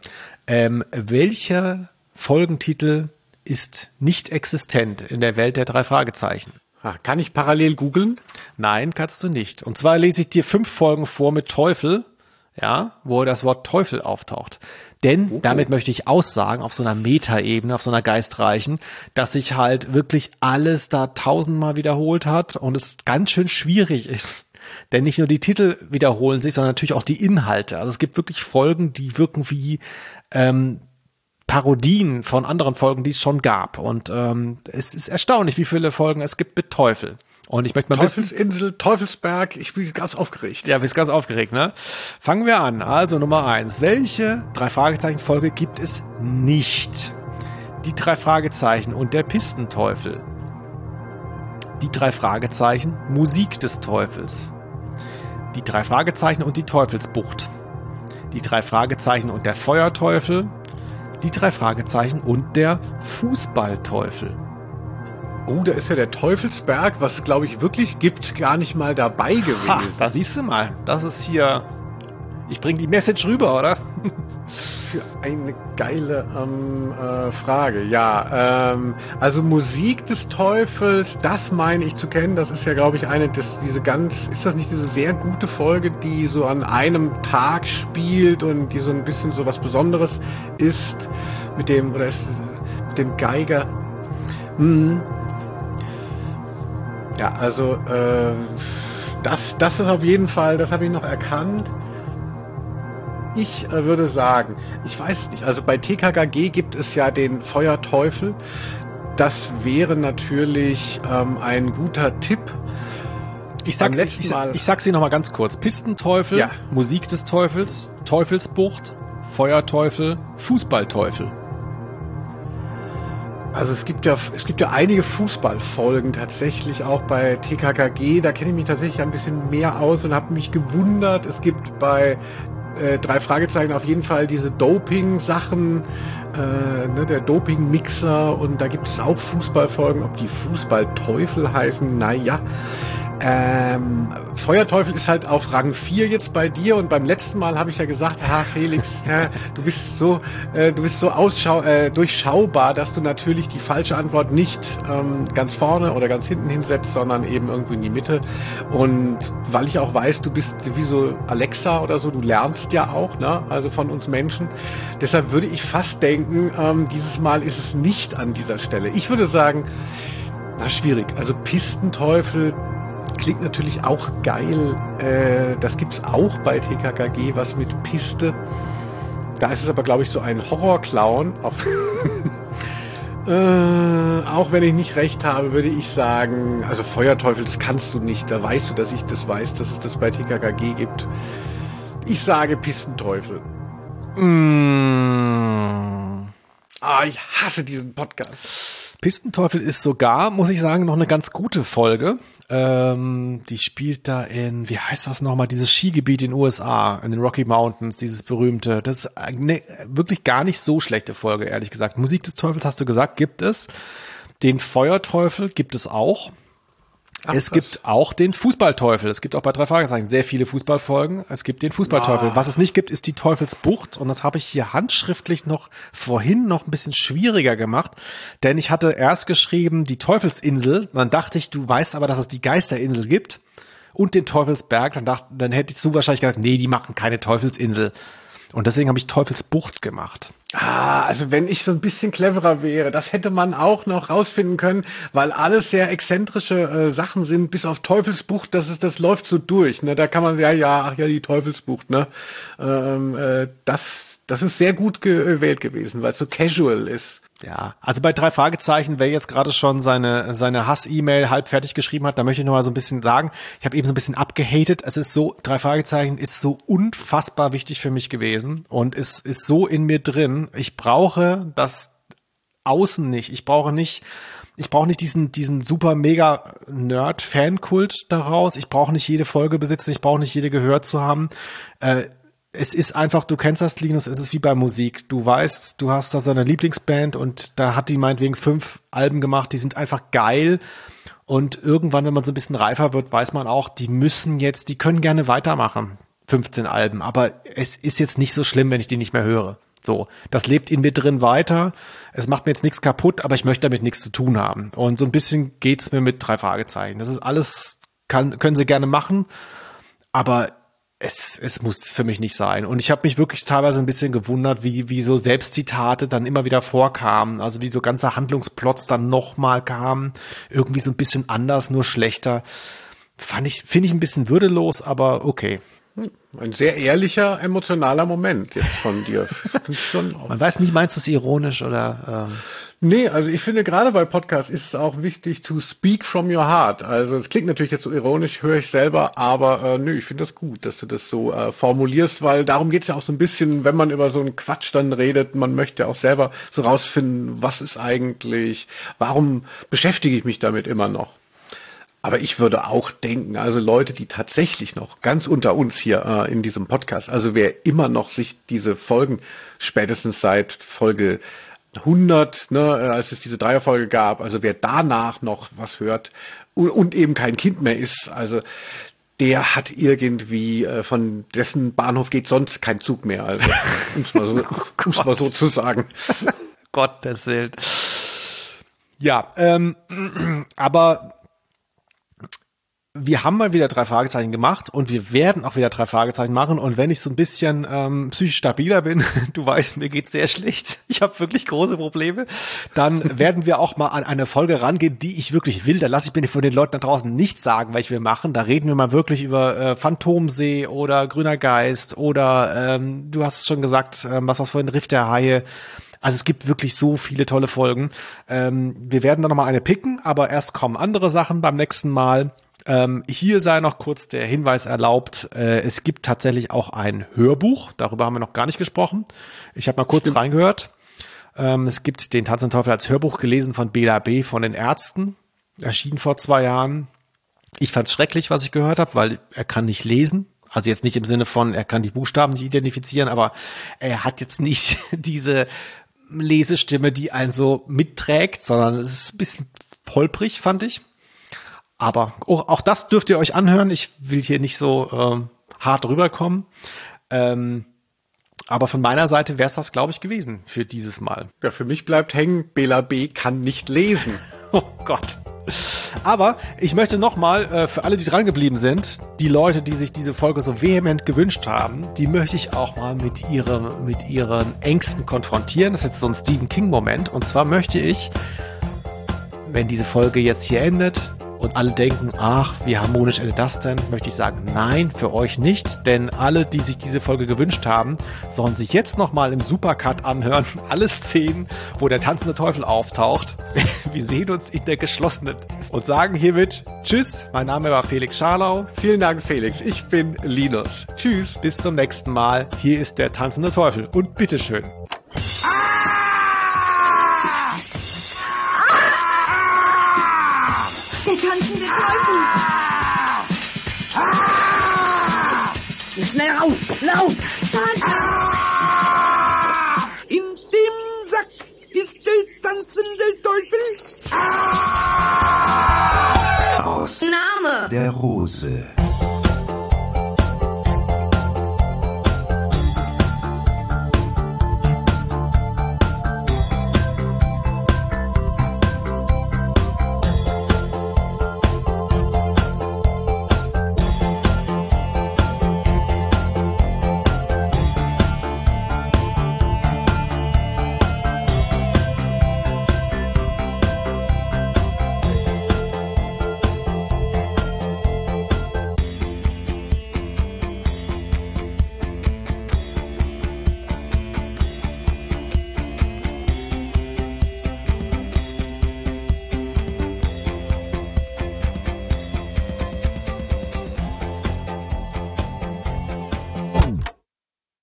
welcher Folgentitel ist nicht existent in der Welt der 3 Fragezeichen? Kann ich parallel googeln? Nein, kannst du nicht. Und zwar lese ich dir 5 Folgen vor mit Teufel, ja, wo das Wort Teufel auftaucht. Denn damit möchte ich aussagen, auf so einer Metaebene, auf so einer geistreichen, dass sich halt wirklich alles da 1000-mal wiederholt hat und es ganz schön schwierig ist. Denn nicht nur die Titel wiederholen sich, sondern natürlich auch die Inhalte. Also es gibt wirklich Folgen, die wirken wie Parodien von anderen Folgen, die es schon gab. Und es ist erstaunlich, wie viele Folgen es gibt mit Teufel. Und ich möchte mal Teufelsinsel, Teufelsberg, ich bin ganz aufgeregt. Ja, bist ganz aufgeregt, ne? Fangen wir an. Also Nummer 1. Welche 3 Fragezeichen-Folge gibt es nicht? Die 3 Fragezeichen und der Pistenteufel. Die 3 Fragezeichen, Musik des Teufels. Die 3 Fragezeichen und die Teufelsbucht. Die 3 Fragezeichen und der Feuerteufel. die 3 Fragezeichen und der Fußballteufel. Oh, da ist ja der Teufelsberg, was es, glaube ich, wirklich gibt, gar nicht mal dabei gewesen. Ha, da siehst du mal, das ist hier... Ich bringe die Message rüber, oder? Für eine geile Frage. Ja, also Musik des Teufels, das meine ich zu kennen. Das ist ja, glaube ich, ist das nicht diese sehr gute Folge, die so an einem Tag spielt und die so ein bisschen so was Besonderes ist mit dem Geiger? Ja, also das ist auf jeden Fall, das habe ich noch erkannt. Ich würde sagen, ich weiß nicht, also bei TKKG gibt es ja den Feuerteufel. Das wäre natürlich ein guter Tipp. Ich sag's dir noch mal ganz kurz. Pistenteufel, ja. Musik des Teufels, Teufelsbucht, Feuerteufel, Fußballteufel. Also es gibt ja einige Fußballfolgen tatsächlich auch bei TKKG. Da kenne ich mich tatsächlich ein bisschen mehr aus und habe mich gewundert. Es gibt bei 3 Fragezeichen auf jeden Fall diese Doping-Sachen, der Doping-Mixer, und da gibt es auch Fußballfolgen. Ob die Fußballteufel heißen, naja. Feuerteufel ist halt auf Rang 4 jetzt bei dir, und beim letzten Mal habe ich ja gesagt, Felix, du bist so durchschaubar, dass du natürlich die falsche Antwort nicht ganz vorne oder ganz hinten hinsetzt, sondern eben irgendwo in die Mitte. Und weil ich auch weiß, du bist wie so Alexa oder so, du lernst ja auch, ne? Also von uns Menschen. Deshalb würde ich fast denken, dieses Mal ist es nicht an dieser Stelle. Ich würde sagen, schwierig. Also Pistenteufel klingt natürlich auch geil. Das gibt's auch bei TKKG, was mit Piste. Da ist es aber, glaube ich, so ein Horrorclown. Auch wenn ich nicht recht habe, würde ich sagen, also Feuerteufel, das kannst du nicht. Da weißt du, dass ich das weiß, dass es das bei TKKG gibt. Ich sage Pistenteufel. Ich hasse diesen Podcast. Pistenteufel ist sogar, muss ich sagen, noch eine ganz gute Folge. Die spielt da in, wie heißt das nochmal, dieses Skigebiet in den USA, in den Rocky Mountains, dieses berühmte. Das ist eine wirklich gar nicht so schlechte Folge, ehrlich gesagt. Musik des Teufels, hast du gesagt, gibt es. Den Feuerteufel gibt es auch. Es gibt auch den Fußballteufel. Es gibt auch bei 3 Fragezeichen sehr viele Fußballfolgen. Es gibt den Fußballteufel. Was es nicht gibt, ist die Teufelsbucht. Und das habe ich hier handschriftlich vorhin noch ein bisschen schwieriger gemacht. Denn ich hatte erst geschrieben die Teufelsinsel. Dann dachte ich, du weißt aber, dass es die Geisterinsel gibt. Und den Teufelsberg. Dann hättest du wahrscheinlich gedacht, nee, die machen keine Teufelsinsel. Und deswegen habe ich Teufelsbucht gemacht. Also wenn ich so ein bisschen cleverer wäre, das hätte man auch noch rausfinden können, weil alles sehr exzentrische Sachen sind, bis auf Teufelsbucht, das läuft so durch, ne? Da kann man die Teufelsbucht, ne? Das ist sehr gut gewählt gewesen, weil es so casual ist. Ja, also bei 3 Fragezeichen, wer jetzt gerade schon seine Hass-E-Mail halb fertig geschrieben hat, da möchte ich noch mal so ein bisschen sagen, ich habe eben so ein bisschen abgehatet, es ist so, 3 Fragezeichen ist so unfassbar wichtig für mich gewesen und ist so in mir drin, ich brauche das Außen nicht, ich brauche nicht diesen super mega Nerd-Fankult daraus, ich brauche nicht jede Folge besitzen, ich brauche nicht jede gehört zu haben, es ist einfach, du kennst das, Linus, es ist wie bei Musik. Du weißt, du hast da so eine Lieblingsband und da hat die meinetwegen 5 Alben gemacht, die sind einfach geil. Und irgendwann, wenn man so ein bisschen reifer wird, weiß man auch, die können gerne weitermachen, 15 Alben. Aber es ist jetzt nicht so schlimm, wenn ich die nicht mehr höre. So, das lebt in mir drin weiter. Es macht mir jetzt nichts kaputt, aber ich möchte damit nichts zu tun haben. Und so ein bisschen geht's mir mit 3 Fragezeichen. Das ist alles, können sie gerne machen, aber es muss für mich nicht sein. Und ich habe mich wirklich teilweise ein bisschen gewundert, wie so Selbstzitate dann immer wieder vorkamen. Also wie so ganze Handlungsplots dann nochmal kamen. Irgendwie so ein bisschen anders, nur schlechter. Finde ich ein bisschen würdelos, aber okay. Ein sehr ehrlicher, emotionaler Moment jetzt von dir. Man weiß nicht, meinst du es ironisch oder... Nee, also ich finde, gerade bei Podcasts ist es auch wichtig to speak from your heart. Also es klingt natürlich jetzt so ironisch, höre ich selber, aber ich finde das gut, dass du das so formulierst, weil darum geht's ja auch so ein bisschen, wenn man über so einen Quatsch dann redet, man möchte auch selber so rausfinden, was ist eigentlich, warum beschäftige ich mich damit immer noch? Aber ich würde auch denken, also Leute, die tatsächlich noch ganz unter uns hier in diesem Podcast, also wer immer noch sich diese Folgen spätestens seit Folge 100, ne, als es diese Dreierfolge gab, also wer danach noch was hört und eben kein Kind mehr ist, also der hat irgendwie, von dessen Bahnhof geht sonst kein Zug mehr, also um's mal so zu sagen. Gottes Willen. Ja, aber wir haben mal wieder 3 Fragezeichen gemacht und wir werden auch wieder 3 Fragezeichen machen. Und wenn ich so ein bisschen psychisch stabiler bin, du weißt, mir geht's sehr schlecht, ich habe wirklich große Probleme, dann werden wir auch mal an eine Folge rangehen, die ich wirklich will. Da lasse ich mir von den Leuten da draußen nichts sagen, welche wir machen. Da reden wir mal wirklich über Phantomsee oder Grüner Geist oder du hast es schon gesagt, was vorhin, Riff der Haie. Also es gibt wirklich so viele tolle Folgen. Wir werden da nochmal eine picken, aber erst kommen andere Sachen beim nächsten Mal. Hier sei noch kurz der Hinweis erlaubt, es gibt tatsächlich auch ein Hörbuch, darüber haben wir noch gar nicht gesprochen. Ich habe mal kurz reingehört. Es gibt den Tanzenden Teufel als Hörbuch gelesen von Bela B. von den Ärzten, erschienen vor 2 Jahren. Ich fand es schrecklich, was ich gehört habe, weil er kann nicht lesen. Also jetzt nicht im Sinne von, er kann die Buchstaben nicht identifizieren, aber er hat jetzt nicht diese Lesestimme, die einen so mitträgt, sondern es ist ein bisschen holprig, fand ich. Aber auch das dürft ihr euch anhören. Ich will hier nicht so hart rüberkommen. Aber von meiner Seite wäre es das, glaube ich, gewesen für dieses Mal. Ja, für mich bleibt hängen, Bela B. kann nicht lesen. Oh Gott. Aber ich möchte nochmal, für alle, die dran geblieben sind, die Leute, die sich diese Folge so vehement gewünscht haben, die möchte ich auch mal mit ihren Ängsten konfrontieren. Das ist jetzt so ein Stephen King-Moment. Und zwar möchte ich, wenn diese Folge jetzt hier endet und alle denken, ach, wie harmonisch endet das denn, möchte ich sagen, nein, für euch nicht, denn alle, die sich diese Folge gewünscht haben, sollen sich jetzt nochmal im Supercut anhören, alle Szenen, wo der tanzende Teufel auftaucht. Wir sehen uns in der geschlossenen und sagen hiermit Tschüss, mein Name war Felix Scharlau. Vielen Dank, Felix, ich bin Linus. Tschüss. Bis zum nächsten Mal, hier ist der tanzende Teufel und bitteschön. Der tanzende Teufel! Schnell raus! Lauf! In dem Sack ist der tanzende Teufel. Aus Name! der Rose.